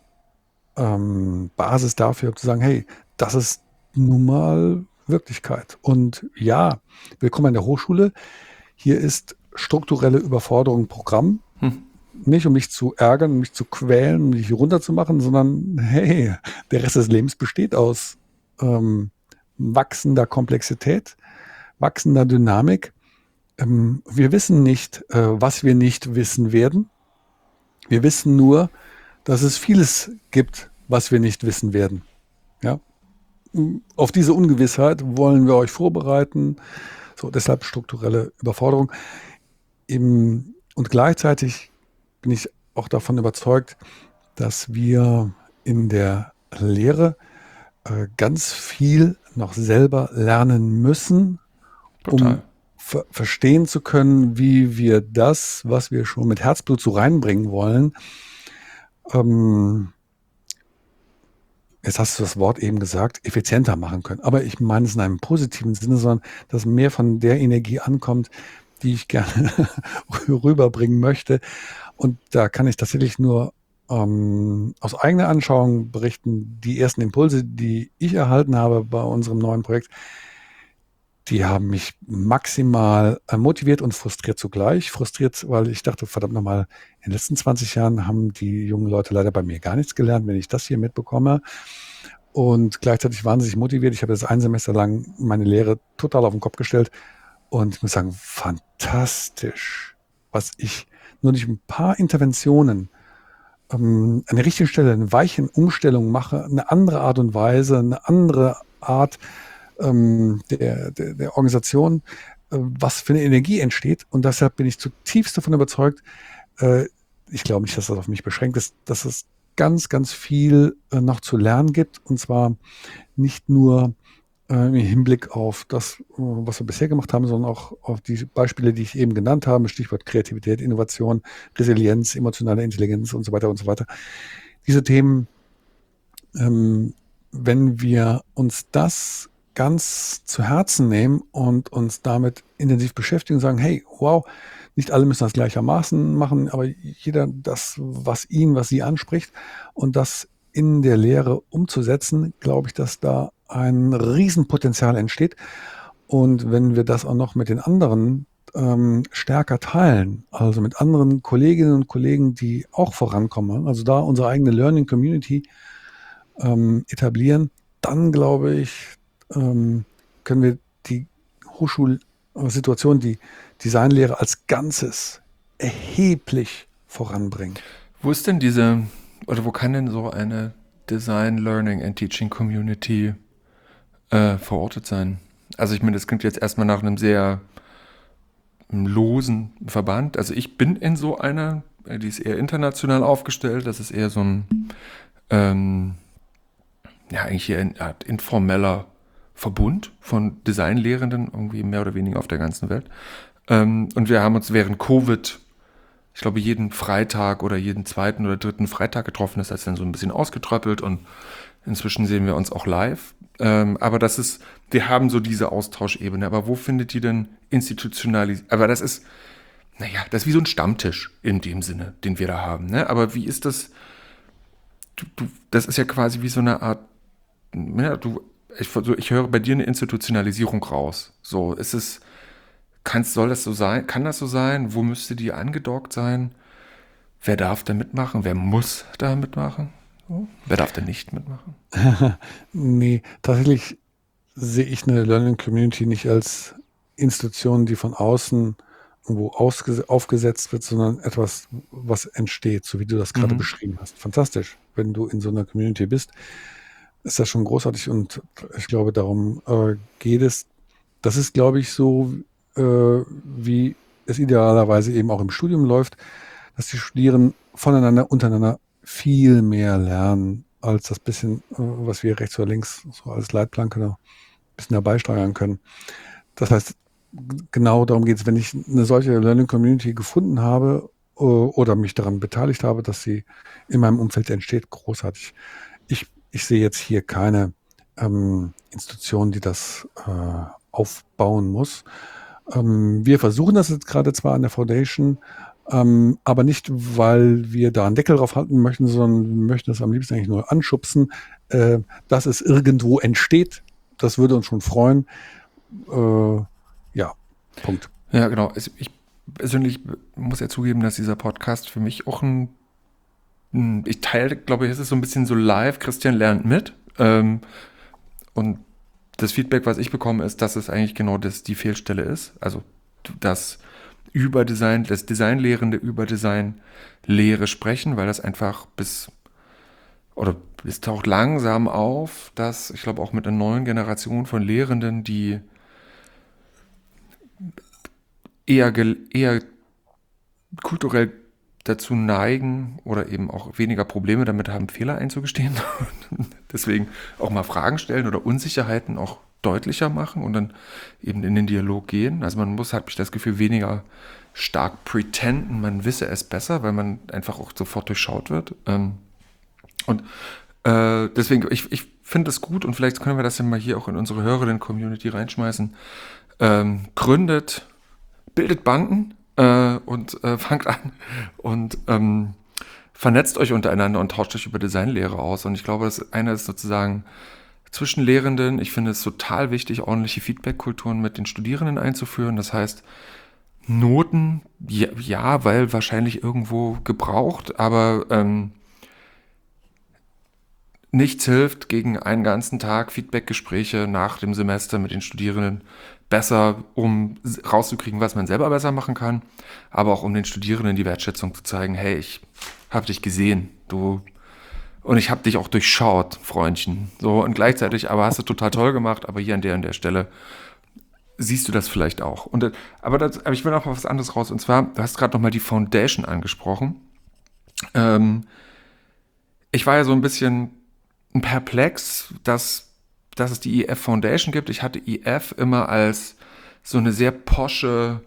Basis dafür, zu sagen, hey, das ist nun mal Wirklichkeit. Und ja, willkommen an der Hochschule. Hier ist strukturelle Überforderung Programm. Nicht, um mich zu ärgern, um mich zu quälen, um mich hier runterzumachen, sondern hey, der Rest des Lebens besteht aus wachsender Komplexität, wachsender Dynamik. Wir wissen nicht, was wir nicht wissen werden. Wir wissen nur, dass es vieles gibt, was wir nicht wissen werden. Ja? Auf diese Ungewissheit wollen wir euch vorbereiten. So, deshalb strukturelle Überforderung. Und gleichzeitig bin ich auch davon überzeugt, dass wir in der Lehre ganz viel noch selber lernen müssen,
Total.
um verstehen zu können, wie wir das, was wir schon mit Herzblut so reinbringen wollen, jetzt hast du das Wort eben gesagt, effizienter machen können. Aber ich meine es in einem positiven Sinne, sondern dass mehr von der Energie ankommt, die ich gerne rüberbringen möchte. Und da kann ich tatsächlich nur aus eigener Anschauung berichten. Die ersten Impulse, die ich erhalten habe bei unserem neuen Projekt, die haben mich maximal motiviert und frustriert zugleich. Frustriert, weil ich dachte, verdammt nochmal, in den letzten 20 Jahren haben die jungen Leute leider bei mir gar nichts gelernt, wenn ich das hier mitbekomme. Und gleichzeitig wahnsinnig motiviert. Ich habe jetzt ein Semester lang meine Lehre total auf den Kopf gestellt. Und ich muss sagen, fantastisch, was ich nur durch ein paar Interventionen an der richtigen Stelle, eine weichen Umstellung mache, eine andere Art und Weise, eine andere Art der Organisation, was für eine Energie entsteht. Und deshalb bin ich zutiefst davon überzeugt, ich glaube nicht, dass das auf mich beschränkt ist, dass es ganz, ganz viel noch zu lernen gibt. Und zwar nicht nur im Hinblick auf das, was wir bisher gemacht haben, sondern auch auf die Beispiele, die ich eben genannt habe, Stichwort Kreativität, Innovation, Resilienz, emotionale Intelligenz und so weiter und so weiter. Diese Themen, wenn wir uns das ganz zu Herzen nehmen und uns damit intensiv beschäftigen und sagen, hey, wow, nicht alle müssen das gleichermaßen machen, aber jeder das, was sie anspricht und das in der Lehre umzusetzen, glaube ich, dass da ein Riesenpotenzial entsteht. Und wenn wir das auch noch mit den anderen stärker teilen, also mit anderen Kolleginnen und Kollegen, die auch vorankommen, also da unsere eigene Learning Community etablieren, dann glaube ich, können wir die Hochschulsituation, die Designlehre als Ganzes erheblich voranbringen.
Wo ist denn oder wo kann denn so eine Design, Learning and Teaching Community verortet sein? Also ich meine, das klingt jetzt erstmal nach einem sehr einem losen Verband. Also ich bin in so einer, die ist eher international aufgestellt. Das ist eher so ein, ähm, ja, eigentlich eher eine Art informeller Verbund von Designlehrenden, irgendwie mehr oder weniger auf der ganzen Welt. Und wir haben uns während Covid, ich glaube, jeden Freitag oder jeden zweiten oder dritten Freitag getroffen. Das heißt dann so ein bisschen ausgetröppelt und inzwischen sehen wir uns auch live. Aber wir haben so diese Austauschebene. Aber wo findet die denn institutionalisiert? Aber das ist, naja, das ist wie so ein Stammtisch in dem Sinne, den wir da haben. Ne? Aber wie ist das? Das ist ja quasi wie so eine Art, ja, ich höre bei dir eine Institutionalisierung raus. So, soll das so sein? Kann das so sein? Wo müsste die angedockt sein? Wer darf da mitmachen? Wer muss da mitmachen? So. Wer darf da nicht mitmachen?
Nee, tatsächlich sehe ich eine Learning Community nicht als Institution, die von außen irgendwo aufgesetzt wird, sondern etwas, was entsteht, so wie du das gerade
Mhm.
beschrieben hast. Fantastisch. Wenn du in so einer Community bist, ist das schon großartig und ich glaube, darum geht es. Das ist, glaube ich, so, wie es idealerweise eben auch im Studium läuft, dass die Studierenden voneinander, untereinander viel mehr lernen, als das bisschen, was wir rechts oder links so als Leitplanke noch ein bisschen dabei steuern können. Das heißt, genau darum geht es, wenn ich eine solche Learning Community gefunden habe oder mich daran beteiligt habe, dass sie in meinem Umfeld entsteht, großartig. Ich sehe jetzt hier keine Institution, die das aufbauen muss. Wir versuchen das jetzt gerade zwar an der Foundation, aber nicht, weil wir da einen Deckel drauf halten möchten, sondern wir möchten das am liebsten eigentlich nur anschubsen, dass es irgendwo entsteht. Das würde uns schon freuen. Ja, Punkt.
Ja, genau. Ich persönlich muss ja zugeben, dass dieser Podcast für mich auch ich teile, glaube ich, es ist so ein bisschen so live, Christian lernt mit. Und das Feedback, was ich bekomme, ist, dass es eigentlich genau die Fehlstelle ist. Also, dass das Designlehrende über Designlehre sprechen, weil das einfach es taucht langsam auf, dass ich glaube auch mit einer neuen Generation von Lehrenden, die eher kulturell dazu neigen oder eben auch weniger Probleme damit haben, Fehler einzugestehen. Deswegen auch mal Fragen stellen oder Unsicherheiten auch deutlicher machen und dann eben in den Dialog gehen. Also man muss, habe ich das Gefühl, weniger stark pretenden, man wisse es besser, weil man einfach auch sofort durchschaut wird. Und deswegen, ich finde es gut und vielleicht können wir das ja mal hier auch in unsere Hörerinnen-Community reinschmeißen. Bildet Banden und fangt an und vernetzt euch untereinander und tauscht euch über Designlehre aus. Und ich glaube, das eine ist sozusagen zwischen Lehrenden. Ich finde es total wichtig, ordentliche Feedback-Kulturen mit den Studierenden einzuführen. Das heißt, Noten, ja, weil wahrscheinlich irgendwo gebraucht, aber nichts hilft gegen einen ganzen Tag Feedbackgespräche nach dem Semester mit den Studierenden besser, um rauszukriegen, was man selber besser machen kann, aber auch um den Studierenden die Wertschätzung zu zeigen, hey, ich habe dich gesehen, und ich habe dich auch durchschaut, Freundchen. So, und gleichzeitig, aber hast du total toll gemacht, aber hier an der Stelle siehst du das vielleicht auch. Aber ich will auch auf was anderes raus, und zwar, du hast gerade nochmal die Foundation angesprochen. Ich war ja so ein bisschen perplex, dass es die EF Foundation gibt. Ich hatte EF immer als so eine sehr posche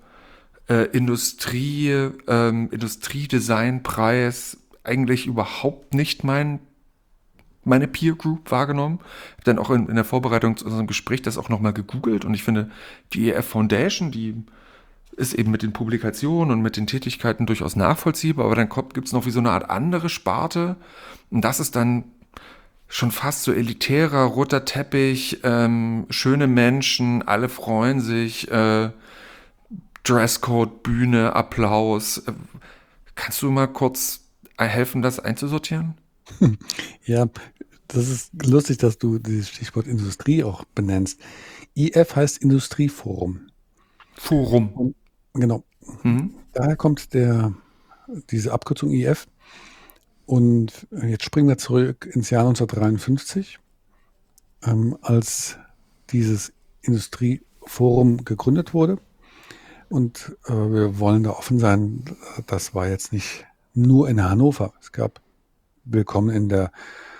Industriedesignpreis eigentlich überhaupt nicht meine Peer Group wahrgenommen. Hab dann auch in der Vorbereitung zu unserem Gespräch das auch nochmal gegoogelt und ich finde, die EF Foundation, die ist eben mit den Publikationen und mit den Tätigkeiten durchaus nachvollziehbar, aber dann gibt es noch wie so eine Art andere Sparte und das ist dann schon fast so elitärer, roter Teppich, schöne Menschen, alle freuen sich, Dresscode, Bühne, Applaus. Kannst du mal kurz helfen, das einzusortieren?
Ja, das ist lustig, dass du dieses Stichwort Industrie auch benennst. IF heißt Industrieforum.
Forum.
Und genau,
Mhm.
daher kommt diese Abkürzung IF. Und jetzt springen wir zurück ins Jahr 1953, als dieses Industrieforum gegründet wurde. Und wir wollen da offen sein. Das war jetzt nicht nur in Hannover. Es gab willkommen in der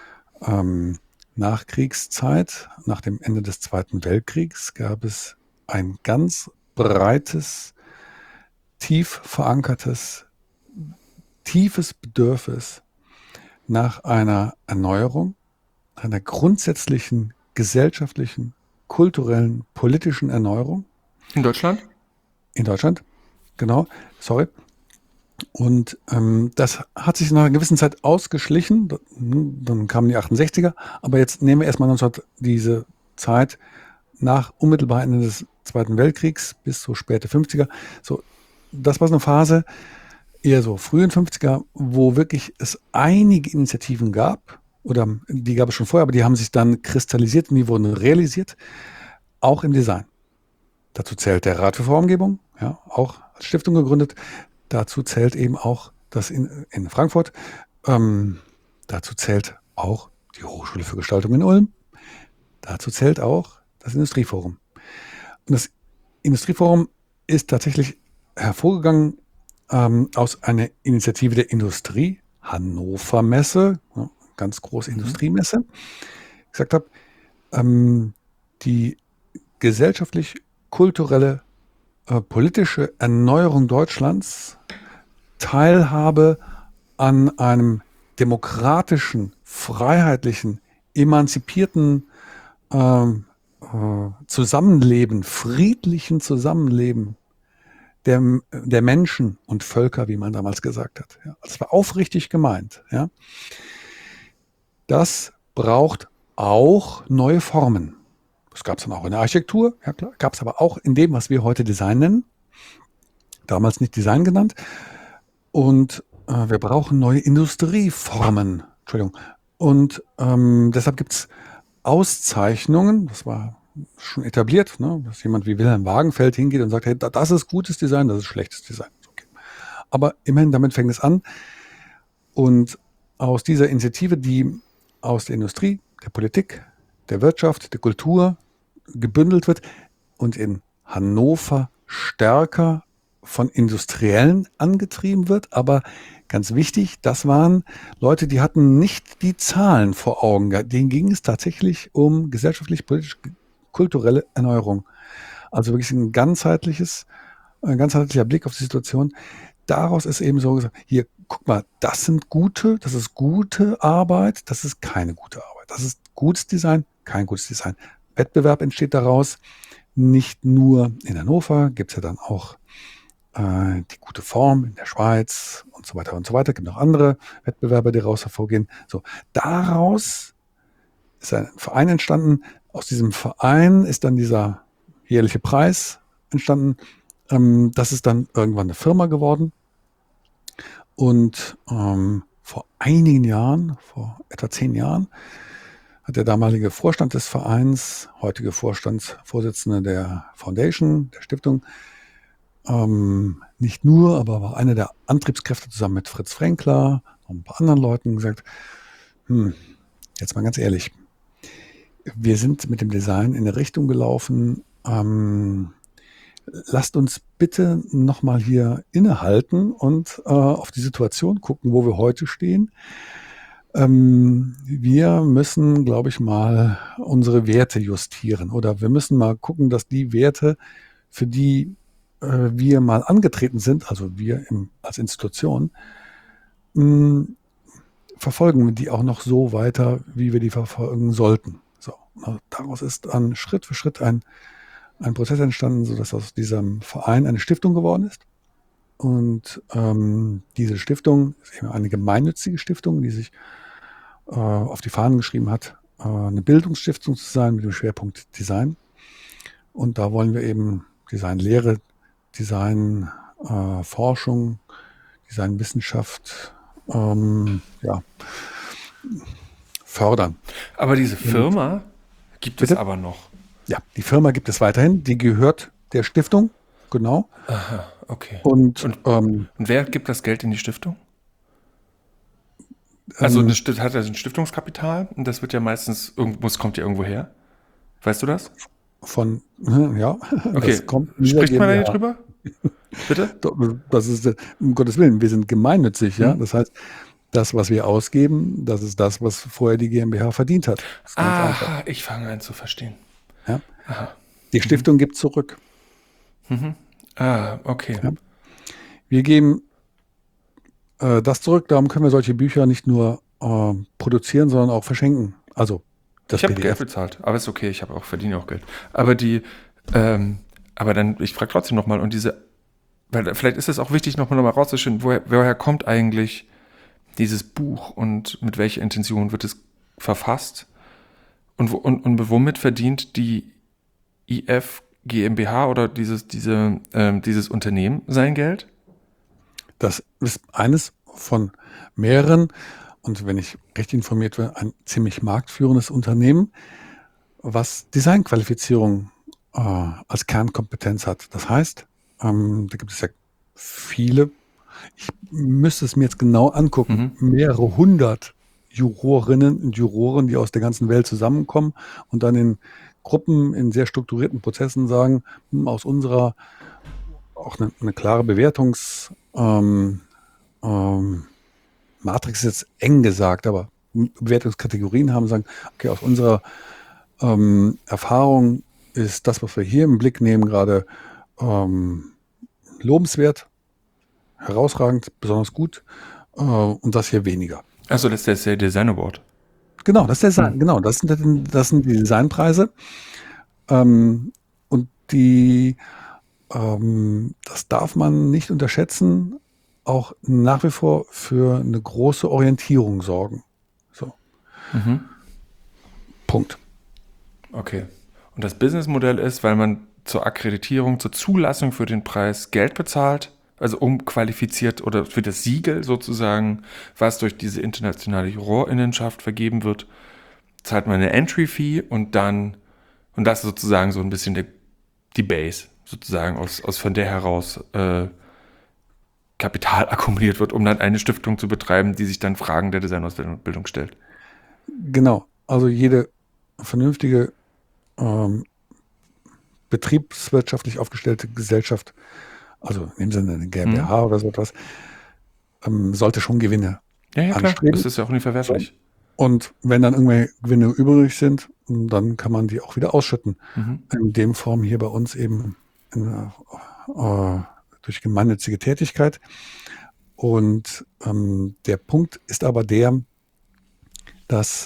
Nachkriegszeit, nach dem Ende des Zweiten Weltkriegs, gab es ein ganz breites, tief verankertes, tiefes Bedürfnis nach einer Erneuerung, einer grundsätzlichen gesellschaftlichen, kulturellen, politischen Erneuerung.
In Deutschland?
In Deutschland, genau, sorry. Und das hat sich nach einer gewissen Zeit ausgeschlichen. Dann kamen die 68er. Aber jetzt nehmen wir erstmal diese Zeit nach unmittelbar Ende des Zweiten Weltkriegs bis so späte 50er. So, das war so eine Phase, eher so frühen 50er, wo wirklich es einige Initiativen gab. Oder die gab es schon vorher, aber die haben sich dann kristallisiert und die wurden realisiert. Auch im Design. Dazu zählt der Rat für Formgebung, ja, auch als Stiftung gegründet. Dazu zählt eben auch das in Frankfurt. Dazu zählt auch die Hochschule für Gestaltung in Ulm. Dazu zählt auch das Industrieforum. Und das Industrieforum ist tatsächlich hervorgegangen aus einer Initiative der Industrie, Hannover Messe, ja, ganz große Industriemesse. Ich gesagt habe, die gesellschaftlich-kulturelle, politische Erneuerung Deutschlands, Teilhabe an einem demokratischen, freiheitlichen, emanzipierten Zusammenleben, friedlichen Zusammenleben der Menschen und Völker, wie man damals gesagt hat. Ja, das war aufrichtig gemeint. Ja. Das braucht auch neue Formen. Das gab es dann auch in der Architektur, ja klar, gab es aber auch in dem, was wir heute Design nennen. Damals nicht Design genannt. Und wir brauchen neue Industrieformen. Entschuldigung. Und deshalb gibt es Auszeichnungen, das war schon etabliert, ne, dass jemand wie Wilhelm Wagenfeld hingeht und sagt, hey, das ist gutes Design, das ist schlechtes Design. Okay. Aber immerhin, damit fängt es an. Und aus dieser Initiative, die aus der Industrie, der Politik, der Wirtschaft, der Kultur gebündelt wird und in Hannover stärker von Industriellen angetrieben wird. Aber ganz wichtig, das waren Leute, die hatten nicht die Zahlen vor Augen. Denen ging es tatsächlich um gesellschaftlich, politisch, kulturelle Erneuerung. Also wirklich ein ganzheitlicher Blick auf die Situation. Daraus ist eben so gesagt, hier, guck mal, das ist gute Arbeit, das ist keine gute Arbeit. Das ist gutes Design, kein gutes Design. Wettbewerb entsteht daraus. Nicht nur in Hannover, gibt es ja dann auch die gute Form in der Schweiz und so weiter und so weiter. Es gibt noch andere Wettbewerbe, die daraus hervorgehen. So, daraus ist ein Verein entstanden. Aus diesem Verein ist dann dieser jährliche Preis entstanden. Das ist dann irgendwann eine Firma geworden. Und vor einigen Jahren, vor etwa 10 Jahren, hat der damalige Vorstand des Vereins, heutige Vorstandsvorsitzende der Foundation, der Stiftung, nicht nur, aber war einer der Antriebskräfte zusammen mit Fritz Fränkler und ein paar anderen Leuten gesagt, jetzt mal ganz ehrlich, wir sind mit dem Design in eine Richtung gelaufen, lasst uns bitte nochmal hier innehalten und auf die Situation gucken, wo wir heute stehen. Wir müssen, glaube ich, mal unsere Werte justieren oder wir müssen mal gucken, dass die Werte, für die wir mal angetreten sind, also wir als Institution, verfolgen wir die auch noch so weiter, wie wir die verfolgen sollten. So, daraus ist dann Schritt für Schritt ein Prozess entstanden, sodass aus diesem Verein eine Stiftung geworden ist. Und diese Stiftung ist eben eine gemeinnützige Stiftung, die sich auf die Fahnen geschrieben hat, eine Bildungsstiftung zu sein mit dem Schwerpunkt Design. Und da wollen wir eben Designlehre, Designforschung, Designwissenschaft fördern.
Aber diese Firma gibt es aber noch.
Ja, die Firma gibt es weiterhin. Die gehört der Stiftung, genau.
Aha, okay.
Und
wer gibt das Geld in die Stiftung? Also hat er ein Stiftungskapital und das wird ja meistens, kommt ja irgendwo her. Weißt du das?
von, ja,
Okay,
das kommt in dieser
spricht man da nicht
GmbH.
drüber? Bitte?
Das ist, um Gottes Willen, wir sind gemeinnützig, ja.
Hm?
Das heißt, das, was wir ausgeben, das ist das, was vorher die GmbH verdient hat. Das ist ganz einfach.
Aha, ich fange an zu verstehen.
Ja.
Aha.
Die Stiftung gibt zurück.
Okay.
Ja. Wir geben das zurück, darum können wir solche Bücher nicht nur produzieren, sondern auch verschenken. Also das
Ich habe Geld
PDF.
bezahlt, aber ist okay, ich verdiene auch Geld. Aber aber dann, ich frage trotzdem nochmal, und weil vielleicht ist es auch wichtig, nochmal rauszuschicken, woher kommt eigentlich dieses Buch und mit welcher Intention wird es verfasst? Und womit verdient die IF GmbH oder dieses Unternehmen sein Geld?
Das ist eines von mehreren und wenn ich richtig informiert bin, ein ziemlich marktführendes Unternehmen, was Designqualifizierung als Kernkompetenz hat. Das heißt, da gibt es ja viele, ich müsste es mir jetzt genau angucken, mehrere hundert Jurorinnen und Juroren, die aus der ganzen Welt zusammenkommen und dann in Gruppen, in sehr strukturierten Prozessen sagen, aus unserer auch eine klare Matrix ist jetzt eng gesagt, aber Bewertungskategorien haben, sagen, okay, aus unserer Erfahrung ist das, was wir hier im Blick nehmen, gerade lobenswert, herausragend, besonders gut und das hier weniger.
Also das ist der Design Award.
Genau, das ist genau, das sind die Designpreise und das darf man nicht unterschätzen, auch nach wie vor für eine große Orientierung sorgen. So. Punkt.
Okay. Und das Businessmodell ist, weil man zur Akkreditierung, zur Zulassung für den Preis Geld bezahlt, also umqualifiziert oder für das Siegel sozusagen, was durch diese internationale Jurorinnenschaft vergeben wird, zahlt man eine Entry-Fee und das ist sozusagen so ein bisschen die Base, sozusagen aus von der heraus Kapital akkumuliert wird, um dann eine Stiftung zu betreiben, die sich dann Fragen der Designausbildung stellt.
Genau, also jede vernünftige betriebswirtschaftlich aufgestellte Gesellschaft, also in dem Sinne eine GmbH oder so etwas, sollte schon Gewinne
Ja, klar,
anstreben.
das ist ja auch nicht verwerflich.
Und wenn dann irgendwelche Gewinne übrig sind, dann kann man die auch wieder ausschütten. In dem Form hier bei uns eben durch gemeinnützige Tätigkeit. Und der Punkt ist aber der, dass,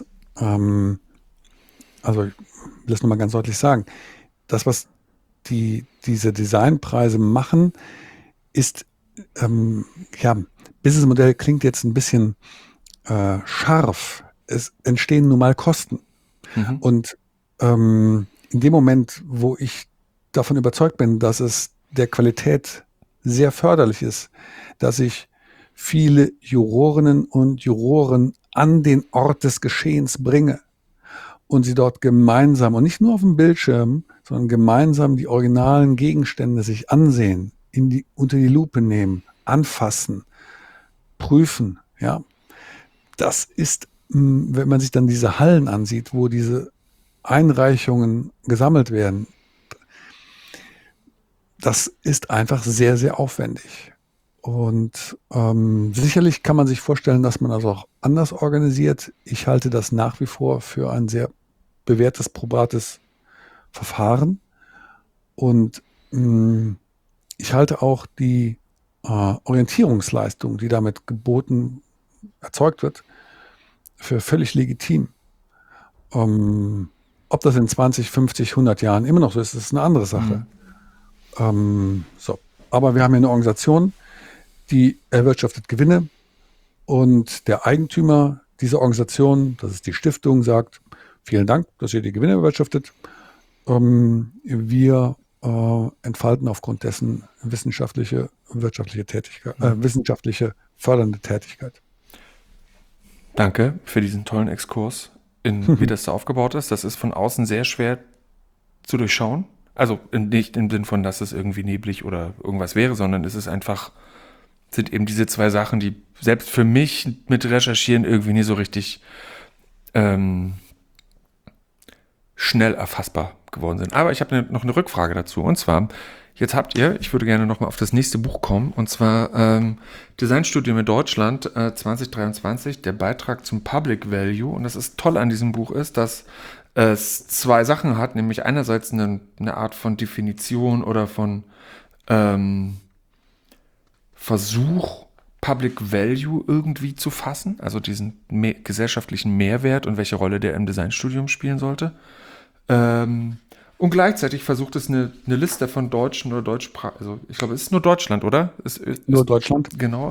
also ich will es nochmal ganz deutlich sagen, das, was diese Designpreise machen, ist, Businessmodell klingt jetzt ein bisschen scharf. Es entstehen nun mal Kosten. Und in dem Moment, wo ich davon überzeugt bin, dass es der Qualität sehr förderlich ist, dass ich viele Jurorinnen und Juroren an den Ort des Geschehens bringe und sie dort gemeinsam und nicht nur auf dem Bildschirm, sondern gemeinsam die originalen Gegenstände sich ansehen, unter die Lupe nehmen, anfassen, prüfen, ja. Das ist, wenn man sich dann diese Hallen ansieht, wo diese Einreichungen gesammelt werden, das ist einfach sehr, sehr aufwendig. Und sicherlich kann man sich vorstellen, dass man das auch anders organisiert. Ich halte das nach wie vor für ein sehr bewährtes, probates Verfahren. Und ich halte auch die Orientierungsleistung, die damit erzeugt wird, für völlig legitim. Ob das in 20, 50, 100 Jahren immer noch so ist, ist eine andere Sache. So. Aber wir haben hier eine Organisation, die erwirtschaftet Gewinne und der Eigentümer dieser Organisation, das ist die Stiftung, sagt, vielen Dank, dass ihr die Gewinne erwirtschaftet. Wir entfalten aufgrund dessen wissenschaftliche, wirtschaftliche Tätigkeit, wissenschaftliche fördernde Tätigkeit.
Danke für diesen tollen Exkurs in wie das da aufgebaut ist. Das ist von außen sehr schwer zu durchschauen. Also nicht im Sinn von, dass es irgendwie neblig oder irgendwas wäre, sondern es ist einfach, sind eben diese zwei Sachen, die selbst für mich mit Recherchieren irgendwie nie so richtig schnell erfassbar geworden sind. Aber ich habe noch eine Rückfrage dazu. Und zwar, jetzt habt ihr, ich würde gerne nochmal auf das nächste Buch kommen, und zwar Designstudium in Deutschland 2023, der Beitrag zum Public Value. Und das ist toll an diesem Buch ist, dass es zwei Sachen hat, nämlich einerseits eine Art von Definition oder von Versuch, Public Value irgendwie zu fassen, also diesen gesellschaftlichen Mehrwert und welche Rolle der im Designstudium spielen sollte. Und gleichzeitig versucht es eine Liste von deutschen oder also ich glaube, es ist nur Deutschland, oder?
Nur Deutschland.
Genau.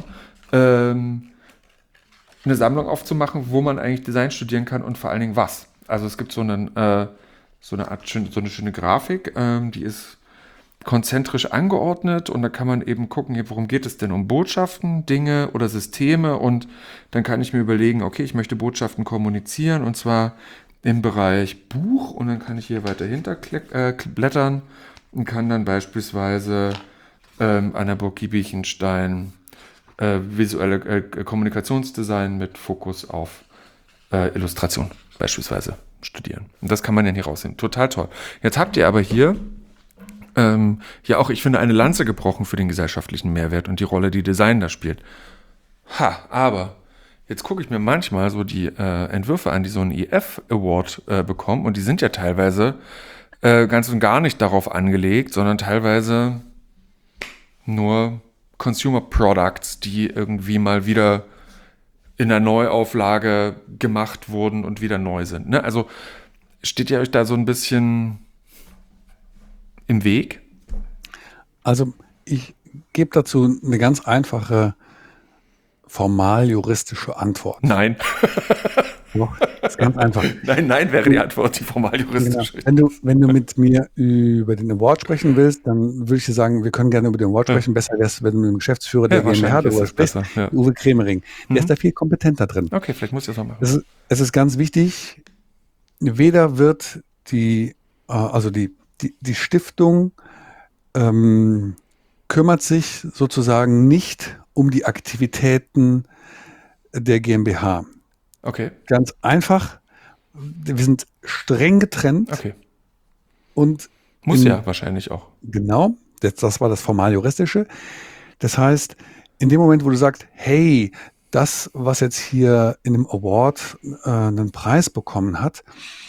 Eine Sammlung aufzumachen, wo man eigentlich Design studieren kann und vor allen Dingen was. Also es gibt so eine schöne Grafik, die ist konzentrisch angeordnet und da kann man eben gucken, worum geht es denn? Um Botschaften, Dinge oder Systeme, und dann kann ich mir überlegen, okay, ich möchte Botschaften kommunizieren und zwar im Bereich Buch, und dann kann ich hier weiter blättern und kann dann beispielsweise Anna Burki-Biechenstein visuelle Kommunikationsdesign mit Fokus auf Illustration beispielsweise studieren. Und das kann man dann hier rausnehmen. Total toll. Jetzt habt ihr aber hier ja auch, ich finde, eine Lanze gebrochen für den gesellschaftlichen Mehrwert und die Rolle, die Design da spielt. Aber jetzt gucke ich mir manchmal so die Entwürfe an, die so einen EF-Award bekommen, und die sind ja teilweise ganz und gar nicht darauf angelegt, sondern teilweise nur Consumer Products, die irgendwie mal wieder in einer Neuauflage gemacht wurden und wieder neu sind. Ne? Also steht ihr euch da so ein bisschen im Weg?
Also ich gebe dazu eine ganz einfache formal-juristische Antwort.
Nein.
Doch, das ist ganz einfach.
Nein wäre die Antwort, die formal-juristische.
Genau. Wenn du mit mir über den Award sprechen willst, dann würde ich dir sagen, wir können gerne über den Award sprechen. Besser wäre es, wenn du mit dem Geschäftsführer der GmbH darüber sprichst, Uwe Kremering. Der ist da viel kompetenter drin.
Okay, vielleicht muss ich das mal machen.
Es ist ganz wichtig, weder wird die Stiftung kümmert sich sozusagen nicht um die Aktivitäten der GmbH.
Okay.
Ganz einfach, wir sind streng getrennt.
Okay.
Und
muss ja wahrscheinlich auch.
Genau, das war das formal-juristische. Das heißt, in dem Moment, wo du sagst, hey, das, was jetzt hier in dem Award einen Preis bekommen hat,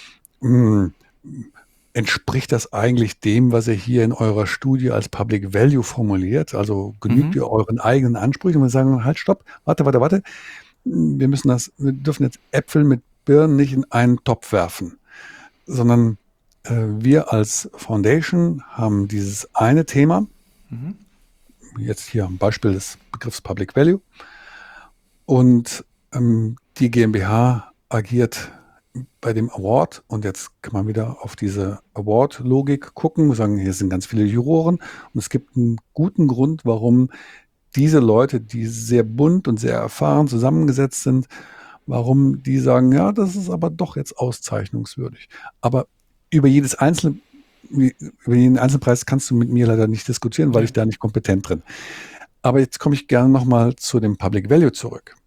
entspricht das eigentlich dem, was ihr hier in eurer Studie als Public Value formuliert? Also genügt ihr euren eigenen Ansprüchen? Und wir sagen, halt, stopp, warte. Wir dürfen jetzt Äpfel mit Birnen nicht in einen Topf werfen, sondern wir als Foundation haben dieses eine Thema, jetzt hier am Beispiel des Begriffs Public Value, und die GmbH agiert bei dem Award, und jetzt kann man wieder auf diese Award-Logik gucken. Wir sagen, hier sind ganz viele Juroren und es gibt einen guten Grund, warum diese Leute, die sehr bunt und sehr erfahren zusammengesetzt sind, warum die sagen, ja, das ist aber doch jetzt auszeichnungswürdig. Aber über jeden einzelnen Preis kannst du mit mir leider nicht diskutieren, weil ich da nicht kompetent drin. Aber jetzt komme ich gerne nochmal zu dem Public Value zurück.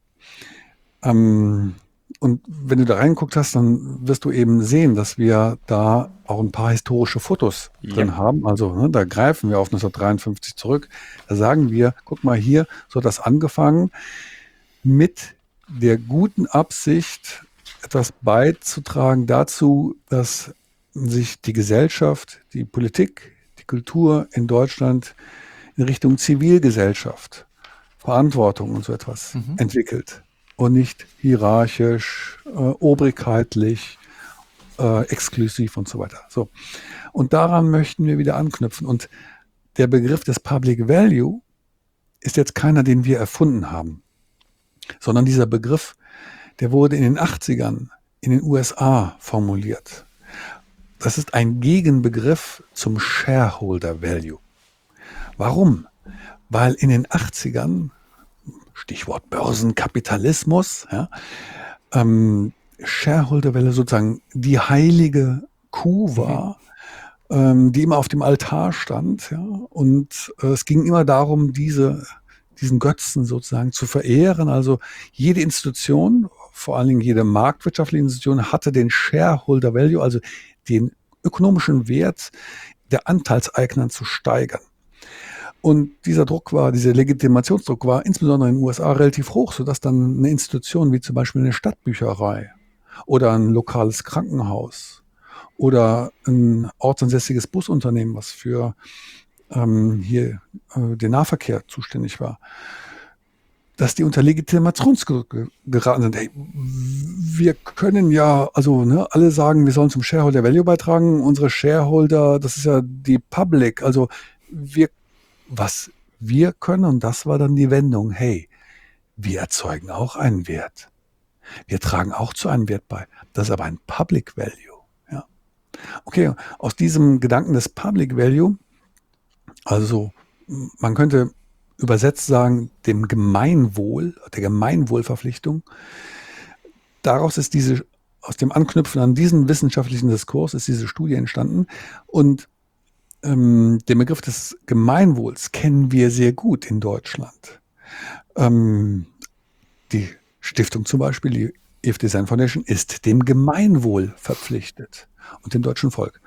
Und wenn du da reingeguckt hast, dann wirst du eben sehen, dass wir da auch ein paar historische Fotos drin haben. Also da greifen wir auf 1953 zurück. Da sagen wir, guck mal hier, so hat das angefangen, mit der guten Absicht, etwas beizutragen dazu, dass sich die Gesellschaft, die Politik, die Kultur in Deutschland in Richtung Zivilgesellschaft, Verantwortung und so etwas entwickelt. Und nicht hierarchisch, obrigkeitlich, exklusiv und so weiter. So. Und daran möchten wir wieder anknüpfen. Und der Begriff des Public Value ist jetzt keiner, den wir erfunden haben, sondern dieser Begriff, der wurde in den 80ern in den USA formuliert. Das ist ein Gegenbegriff zum Shareholder Value. Warum? Weil in den 80ern, Stichwort Börsenkapitalismus, Shareholder Value sozusagen die heilige Kuh war, die immer auf dem Altar stand. Ja? Und es ging immer darum, diesen Götzen sozusagen zu verehren. Also jede Institution, vor allen Dingen jede marktwirtschaftliche Institution, hatte den Shareholder Value, also den ökonomischen Wert der Anteilseignern zu steigern. Und dieser Legitimationsdruck war insbesondere in den USA relativ hoch, sodass dann eine Institution wie zum Beispiel eine Stadtbücherei oder ein lokales Krankenhaus oder ein ortsansässiges Busunternehmen, was für den Nahverkehr zuständig war, dass die unter Legitimationsdruck geraten sind. Hey, wir können ja, alle sagen, wir sollen zum Shareholder Value beitragen. Unsere Shareholder, das ist ja die Public. Also was wir können, und das war dann die Wendung, hey, wir erzeugen auch einen Wert. Wir tragen auch zu einem Wert bei. Das ist aber ein Public Value. Ja. Okay, aus diesem Gedanken des Public Value, also man könnte übersetzt sagen, dem Gemeinwohl, der Gemeinwohlverpflichtung, daraus ist aus dem Anknüpfen an diesen wissenschaftlichen Diskurs ist diese Studie entstanden. Und den Begriff des Gemeinwohls kennen wir sehr gut in Deutschland. Die Stiftung zum Beispiel, die EF Design Foundation, ist dem Gemeinwohl verpflichtet und dem deutschen Volk.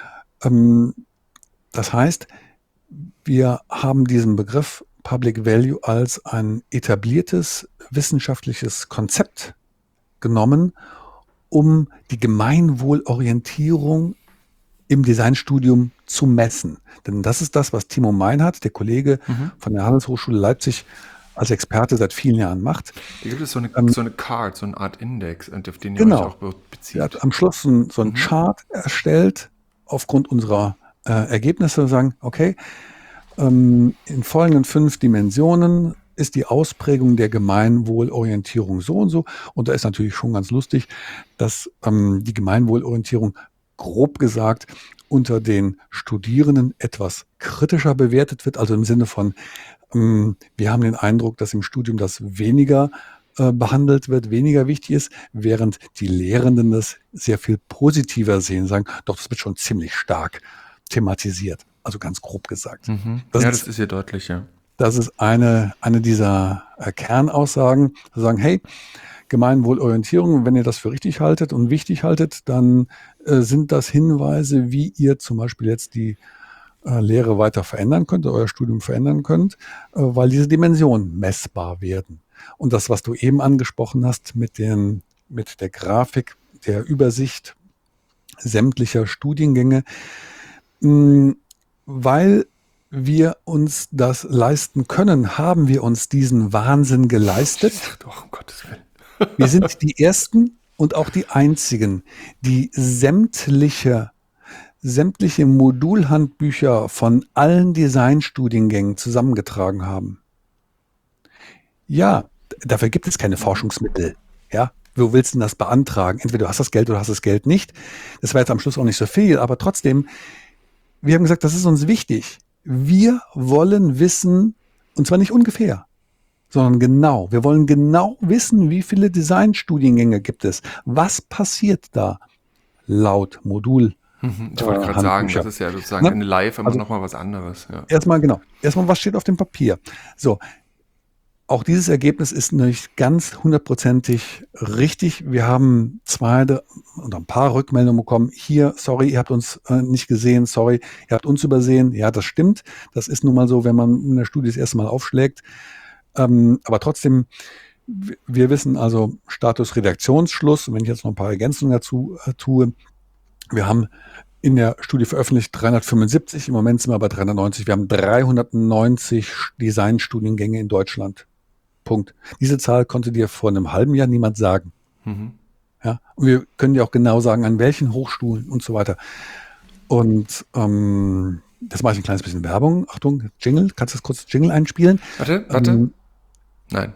Das heißt, wir haben diesen Begriff Public Value als ein etabliertes wissenschaftliches Konzept genommen, um die Gemeinwohlorientierung im Designstudium zu messen. Denn das ist das, was Timo Meinhardt, der Kollege von der Handelshochschule Leipzig, als Experte seit vielen Jahren macht.
Hier gibt es so eine Card, so eine Art Index, auf den ihr euch auch bezieht.
Er hat am Schluss so einen Chart erstellt, aufgrund unserer Ergebnisse, sagen, okay, in folgenden 5 Dimensionen ist die Ausprägung der Gemeinwohlorientierung so und so. Und da ist natürlich schon ganz lustig, dass die Gemeinwohlorientierung grob gesagt unter den Studierenden etwas kritischer bewertet wird. Also im Sinne von, wir haben den Eindruck, dass im Studium das weniger behandelt wird, weniger wichtig ist, während die Lehrenden das sehr viel positiver sehen, sagen, doch, das wird schon ziemlich stark thematisiert. Also ganz grob gesagt.
Das ist hier deutlich, ja.
Das ist eine dieser Kernaussagen, zu sagen, hey, Gemeinwohlorientierung, wenn ihr das für richtig haltet und wichtig haltet, dann sind das Hinweise, wie ihr zum Beispiel jetzt die Lehre weiter verändern könnt, euer Studium verändern könnt, weil diese Dimensionen messbar werden. Und das, was du eben angesprochen hast mit der Grafik, der Übersicht sämtlicher Studiengänge, weil wir uns das leisten können, haben wir uns diesen Wahnsinn geleistet.
Doch, um Gottes Willen.
Wir sind die Ersten und auch die Einzigen, die sämtliche Modulhandbücher von allen Designstudiengängen zusammengetragen haben. Ja, dafür gibt es keine Forschungsmittel. Ja, wo willst du denn das beantragen? Entweder du hast das Geld oder hast das Geld nicht. Das war jetzt am Schluss auch nicht so viel, aber trotzdem, wir haben gesagt, das ist uns wichtig. Wir wollen wissen, und zwar nicht ungefähr, sondern genau. Wir wollen genau wissen, wie viele Designstudiengänge gibt es. Was passiert da laut Modul?
Ich wollte gerade sagen, das ist ja sozusagen in Live immer nochmal was anderes. Ja.
Erstmal, was steht auf dem Papier? So, auch dieses Ergebnis ist nicht ganz hundertprozentig richtig. Wir haben ein paar Rückmeldungen bekommen. Hier, sorry, ihr habt uns nicht gesehen, sorry, ihr habt uns übersehen. Ja, das stimmt. Das ist nun mal so, wenn man in der Studie das erste Mal aufschlägt. Aber trotzdem, wir wissen also Status Redaktionsschluss. Und wenn ich jetzt noch ein paar Ergänzungen dazu tue, wir haben in der Studie veröffentlicht 375, im Moment sind wir bei 390. Wir haben 390 Designstudiengänge in Deutschland. Punkt. Diese Zahl konnte dir vor einem halben Jahr niemand sagen. Ja, und wir können dir auch genau sagen, an welchen Hochschulen und so weiter. Und das mache ich ein kleines bisschen Werbung. Achtung, Jingle. Kannst du das kurz Jingle einspielen?
Warte. Nein.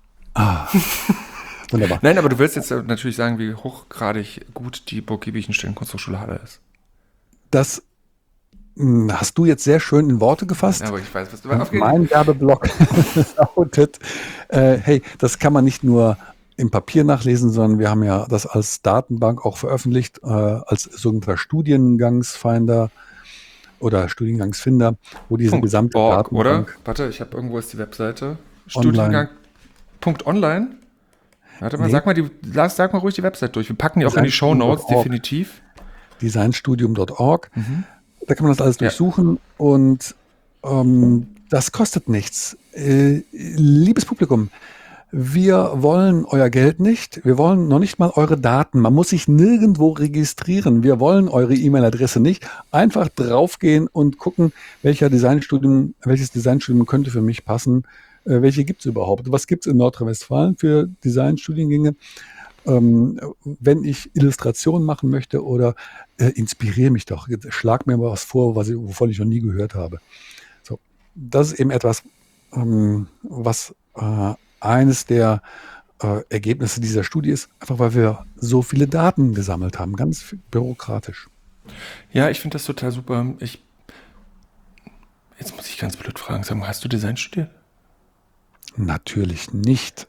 Wunderbar.
Nein, aber du willst jetzt natürlich sagen, wie hochgradig gut die Burg Giebichenstein Kunsthochschule Halle ist.
Das hast du jetzt sehr schön in Worte gefasst.
Ja, aber ich weiß, was du meinst.
Mein Werbeblock lautet, hey, das kann man nicht nur im Papier nachlesen, sondern wir haben ja das als Datenbank auch veröffentlicht, als sogenannter Studiengangsfinder oder Studiengangsfinder, wo diese gesamte
Datenbank,
Datenbank...
oder? Warte, irgendwo ist die Webseite. Studiengang.online. Warte mal, sag mal ruhig die Website durch. Wir packen die auch in die Shownotes, definitiv.
designstudium.org.
Mhm.
Da kann man das alles
Ja.
durchsuchen und das kostet nichts. Liebes Publikum, wir wollen euer Geld nicht. Wir wollen noch nicht mal eure Daten. Man muss sich nirgendwo registrieren. Wir wollen eure E-Mail-Adresse nicht. Einfach draufgehen und gucken, welches Designstudium könnte für mich passen. Welche gibt es überhaupt? Was gibt es in Nordrhein-Westfalen für Designstudiengänge? Wenn ich Illustrationen machen möchte oder inspiriere mich doch. Schlag mir mal was vor, wovon ich noch nie gehört habe. So, das ist eben etwas, was eines der Ergebnisse dieser Studie ist, einfach weil wir so viele Daten gesammelt haben, ganz bürokratisch.
Ja, ich finde das total super. Jetzt muss ich ganz blöd fragen, sag mal, hast du Design studiert?
Natürlich nicht.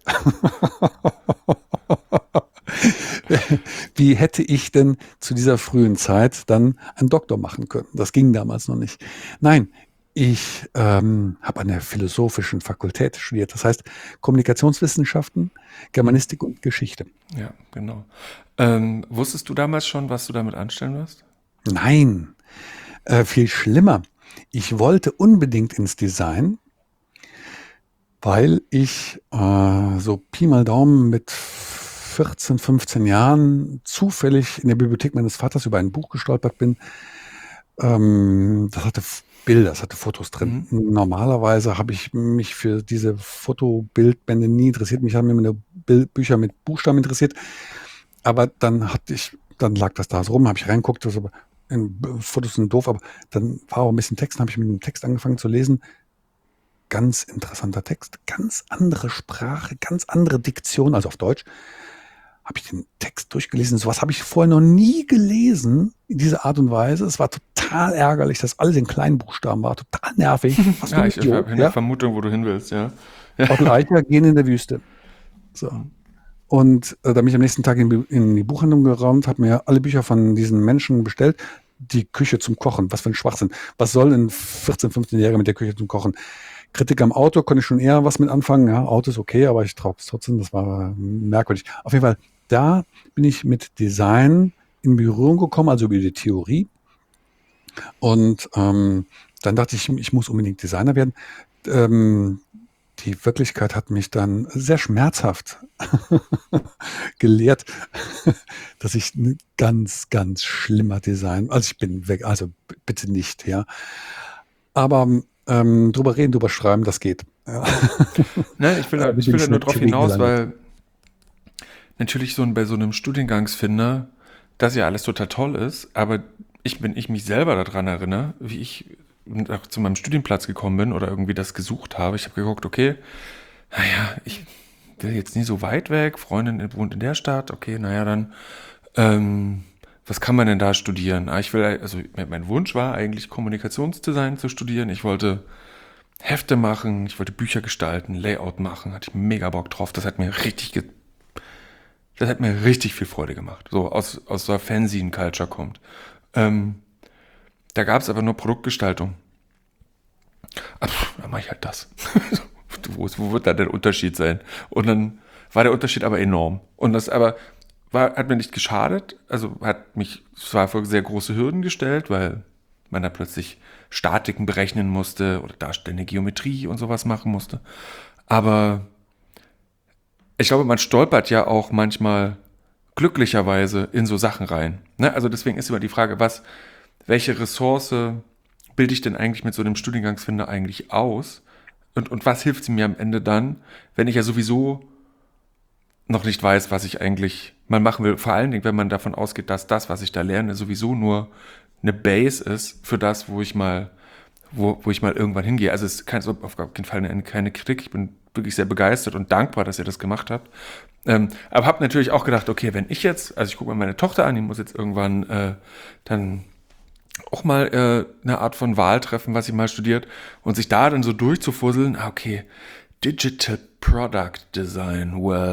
Wie hätte ich denn zu dieser frühen Zeit dann einen Doktor machen können? Das ging damals noch nicht. Nein, ich habe an der Philosophischen Fakultät studiert. Das heißt Kommunikationswissenschaften, Germanistik und Geschichte.
Ja, genau. Wusstest du damals schon, was du damit anstellen wirst?
Nein, viel schlimmer. Ich wollte unbedingt ins Design, weil ich so Pi mal Daumen mit 14, 15 Jahren zufällig in der Bibliothek meines Vaters über ein Buch gestolpert bin. Das hatte Bilder, das hatte Fotos drin. Normalerweise habe ich mich für diese Fotobildbände nie interessiert. Mich haben immer nur Bücher mit Buchstaben interessiert. Aber dann lag das da so rum, habe ich reingeguckt, Fotos sind doof, aber dann war auch ein bisschen Text, dann habe ich mit dem Text angefangen zu lesen. Ganz interessanter Text, ganz andere Sprache, ganz andere Diktion, also auf Deutsch. Habe ich den Text durchgelesen. Sowas habe ich vorher noch nie gelesen in dieser Art und Weise. Es war total ärgerlich, dass alles in kleinen Buchstaben war. Total nervig. Was
Ja,
für ein
ich
Idiot,
habe eine Vermutung, wo du hin willst, ja.
Otto Eicher gehen in der Wüste. So. Und da bin ich am nächsten Tag in die Buchhandlung geräumt, habe mir alle Bücher von diesen Menschen bestellt. Die Küche zum Kochen, was für ein Schwachsinn. Was soll ein 14-, 15-Jähriger mit der Küche zum Kochen? Kritik am Auto konnte ich schon eher was mit anfangen. Ja, Auto ist okay, aber ich traue es trotzdem. Das war merkwürdig. Auf jeden Fall, da bin ich mit Design in Berührung gekommen, also über die Theorie. Und dann dachte ich muss unbedingt Designer werden. Die Wirklichkeit hat mich dann sehr schmerzhaft gelehrt, dass ich ein ganz, ganz schlimmer also ich bin weg, also bitte nicht, ja. Aber drüber reden, drüber schreiben, das geht. Ja.
Nein, ich will da nur drauf hinaus, weil natürlich bei so einem Studiengangsfinder das ja alles total toll ist, aber wenn ich mich selber daran erinnere, wie ich zu meinem Studienplatz gekommen bin oder irgendwie das gesucht habe, ich habe geguckt, okay, naja, ich will jetzt nie so weit weg, Freundin wohnt in der Stadt, okay, naja, dann, was kann man denn da studieren? Mein Wunsch war eigentlich Kommunikationsdesign zu studieren, ich wollte Hefte machen, ich wollte Bücher gestalten, Layout machen, hatte ich mega Bock drauf, das hat mir richtig viel Freude gemacht, so aus der Fanzine-Culture kommt. Da gab es aber nur Produktgestaltung. Dann mache ich halt das. Wo wird da der Unterschied sein? Und dann war der Unterschied aber enorm. Und das aber hat mir nicht geschadet. Also hat mich zwar vor sehr große Hürden gestellt, weil man da plötzlich Statiken berechnen musste oder darstellende Geometrie und sowas machen musste. Aber ich glaube, man stolpert ja auch manchmal glücklicherweise in so Sachen rein. Ne? Also deswegen ist immer die Frage, welche Ressource bilde ich denn eigentlich mit so einem Studiengangsfinder eigentlich aus? Und was hilft sie mir am Ende dann, wenn ich ja sowieso noch nicht weiß, was ich eigentlich mal machen will? Vor allen Dingen, wenn man davon ausgeht, dass das, was ich da lerne, sowieso nur eine Base ist für das, wo ich mal irgendwann hingehe. Also es ist auf gar keinen Fall keine Kritik. Ich bin wirklich sehr begeistert und dankbar, dass ihr das gemacht habt. Aber habe natürlich auch gedacht, okay, wenn ich jetzt, also ich gucke mir meine Tochter an, die muss jetzt irgendwann dann auch mal eine Art von Wahl treffen, was sie mal studiert und sich da dann so durchzufusseln, okay, Digital Product Design,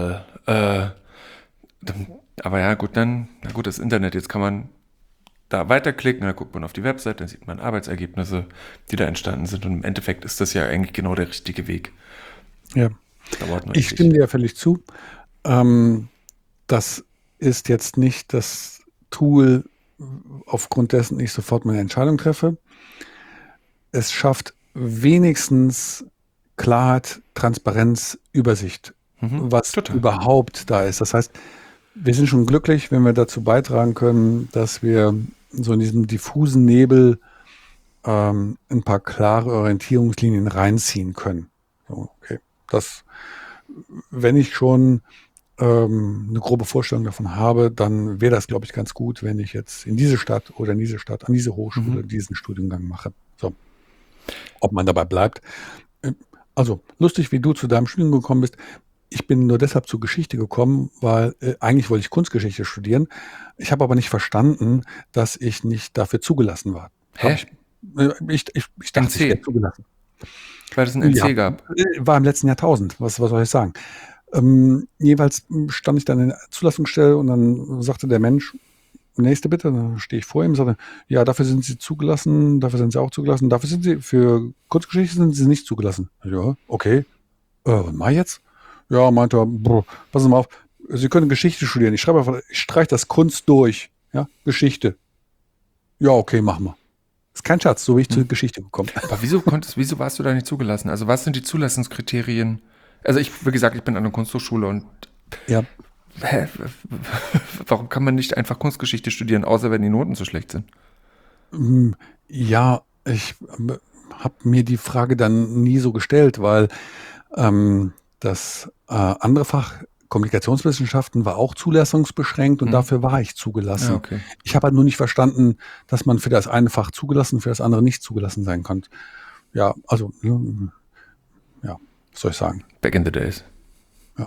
aber ja gut, das Internet, jetzt kann man da weiterklicken, dann guckt man auf die Website, dann sieht man Arbeitsergebnisse, die da entstanden sind und im Endeffekt ist das ja eigentlich genau der richtige Weg.
Ja, ich stimme dir ja völlig zu. Das ist jetzt nicht das Tool, aufgrund dessen ich sofort meine Entscheidung treffe. Es schafft wenigstens Klarheit, Transparenz, Übersicht, was
Total.
überhaupt da ist. Das heißt, wir sind schon glücklich, wenn wir dazu beitragen können, dass wir so in diesem diffusen Nebel ein paar klare Orientierungslinien reinziehen können. So, okay. Wenn ich schon eine grobe Vorstellung davon habe, dann wäre das, glaube ich, ganz gut, wenn ich jetzt in diese Stadt oder in diese Stadt, an diese Hochschule diesen Studiengang mache. So. Ob man dabei bleibt. Also lustig, wie du zu deinem Studium gekommen bist. Ich bin nur deshalb zur Geschichte gekommen, weil eigentlich wollte ich Kunstgeschichte studieren. Ich habe aber nicht verstanden, dass ich nicht dafür zugelassen war.
Hä?
Ich dachte, ich wäre
NC,
zugelassen.
weil es ein
Ja,
NC gab.
war im letzten Jahrtausend. Was soll ich sagen? Jeweils stand ich dann in der Zulassungsstelle und dann sagte der Mensch, nächste bitte, dann stehe ich vor ihm und sagte, ja, dafür sind Sie zugelassen, dafür sind Sie auch zugelassen, dafür sind Sie, für Kurzgeschichte sind Sie nicht zugelassen. Ja, okay. Was mach ich jetzt? Ja, meinte er, passen Sie mal auf, Sie können Geschichte studieren. Ich streiche das Kunst durch. Ja, Geschichte. Ja, okay, machen wir. Ist kein Scherz, so bin ich zur Geschichte gekommen.
Aber wieso warst du da nicht zugelassen? Also was sind die Zulassungskriterien? Also wie gesagt, ich bin an der Kunsthochschule und
Ja,
warum kann man nicht einfach Kunstgeschichte studieren, außer wenn die Noten so schlecht sind?
ja, ich habe mir die Frage dann nie so gestellt, weil das andere Fach Kommunikationswissenschaften war auch zulassungsbeschränkt und dafür war ich
Ja,
zugelassen.
okay.
Ich habe halt nur nicht verstanden, dass man für das eine Fach zugelassen, für das andere nicht zugelassen sein kann. Ja, also, ja, was soll ich sagen?
Back in the days.
Ja.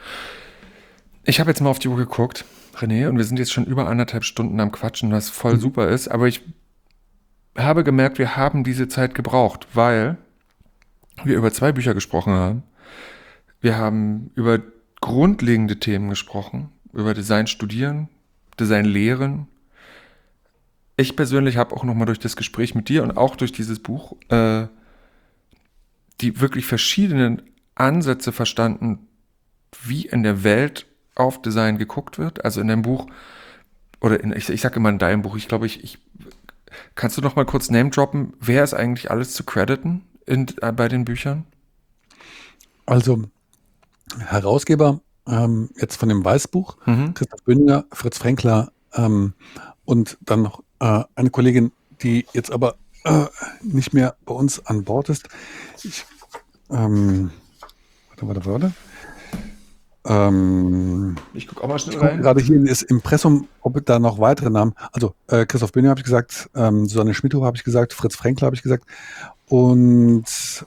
Ich habe jetzt mal auf die Uhr geguckt, René, und wir sind jetzt schon über 1,5 Stunden am Quatschen, was voll super ist. Aber ich habe gemerkt, wir haben diese Zeit gebraucht, weil wir über 2 Bücher gesprochen haben. Wir haben über grundlegende Themen gesprochen, über Design studieren, Design lehren. Ich persönlich habe auch nochmal durch das Gespräch mit dir und auch durch dieses Buch die wirklich verschiedenen Ansätze verstanden, wie in der Welt auf Design geguckt wird. Also in deinem Buch, oder ich sage immer in deinem Buch, ich glaube, kannst du noch mal kurz Name droppen, wer ist eigentlich alles zu crediten bei den Büchern?
Also, Herausgeber jetzt von dem Weißbuch, Christoph Böninger, Fritz Fränkler und dann noch eine Kollegin, die jetzt aber nicht mehr bei uns an Bord ist. Warte.
Ich gucke auch mal schnell
Ich gucke
rein.
gerade hier in das Impressum, ob da noch weitere Namen. Also Christoph Böninger habe ich gesagt, Susanne Schmidhuber habe ich gesagt, Fritz Fränkler habe ich gesagt und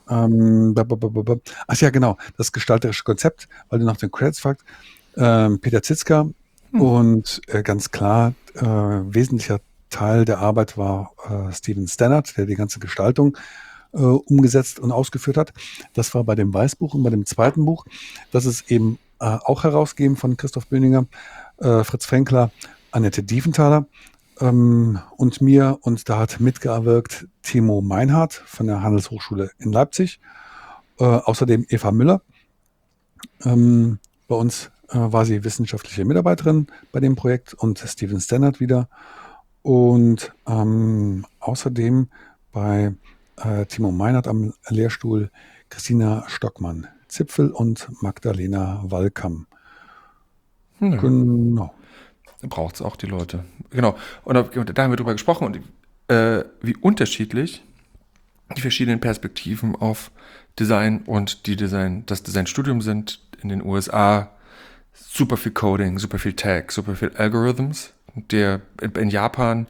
ach ja, genau, das gestalterische Konzept, weil du nach den Credits fragst, Peter Zitzka und ganz klar, wesentlicher Teil der Arbeit war Steven Stannard, der die ganze Gestaltung umgesetzt und ausgeführt hat. Das war bei dem Weißbuch und bei dem zweiten Buch. Das ist eben auch herausgegeben von Christoph Böninger, Fritz Fränkler, Annette Diefenthaler und mir. Und da hat mitgewirkt Timo Meinhardt von der Handelshochschule in Leipzig. Außerdem Eva Müller. Bei uns war sie wissenschaftliche Mitarbeiterin bei dem Projekt und Steven Stannard wieder. Und außerdem bei Timo Meinhardt am Lehrstuhl Christina Stockmann-Zipfel und Magdalena Wallkamm.
Ja.
Genau.
Braucht es auch die Leute. Genau. Und da haben wir drüber gesprochen und wie unterschiedlich die verschiedenen Perspektiven auf Design und das Designstudium sind. In den USA super viel Coding, super viel Tag, super viel Algorithms. In Japan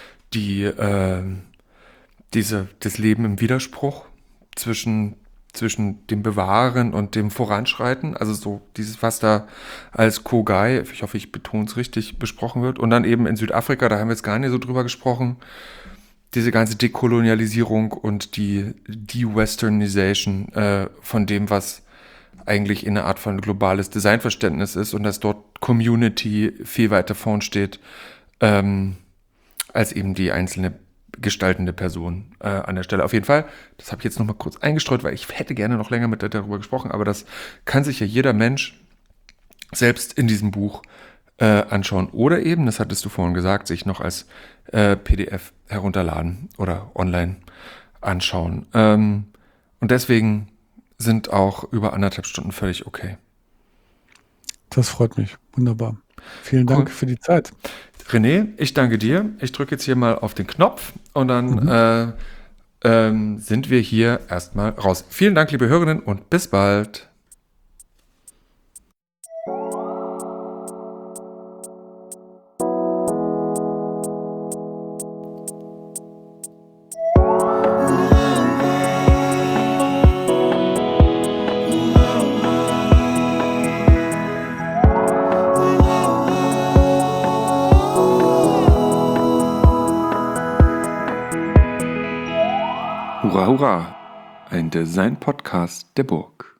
das Leben im Widerspruch zwischen dem Bewahren und dem Voranschreiten, also so dieses, was da als Kogai, ich hoffe, ich betone es richtig, besprochen wird. Und dann eben in Südafrika, da haben wir jetzt gar nicht so drüber gesprochen, diese ganze Dekolonialisierung und die De-Westernization von dem, was eigentlich in einer Art von globales Designverständnis ist und dass dort Community viel weiter vorn steht, als eben die einzelne gestaltende Person an der Stelle. Auf jeden Fall, das habe ich jetzt nochmal kurz eingestreut, weil ich hätte gerne noch länger mit dir darüber gesprochen, aber das kann sich ja jeder Mensch selbst in diesem Buch anschauen oder eben, das hattest du vorhin gesagt, sich noch als PDF herunterladen oder online anschauen. Und deswegen sind auch über 1,5 Stunden völlig okay.
Das freut mich. Wunderbar. Vielen Dank für die Zeit.
René, ich danke dir. Ich drücke jetzt hier mal auf den Knopf und dann sind wir hier erstmal raus. Vielen Dank, liebe Hörerinnen, und bis bald. Hurra, hurra! Ein Design-Podcast der Burg.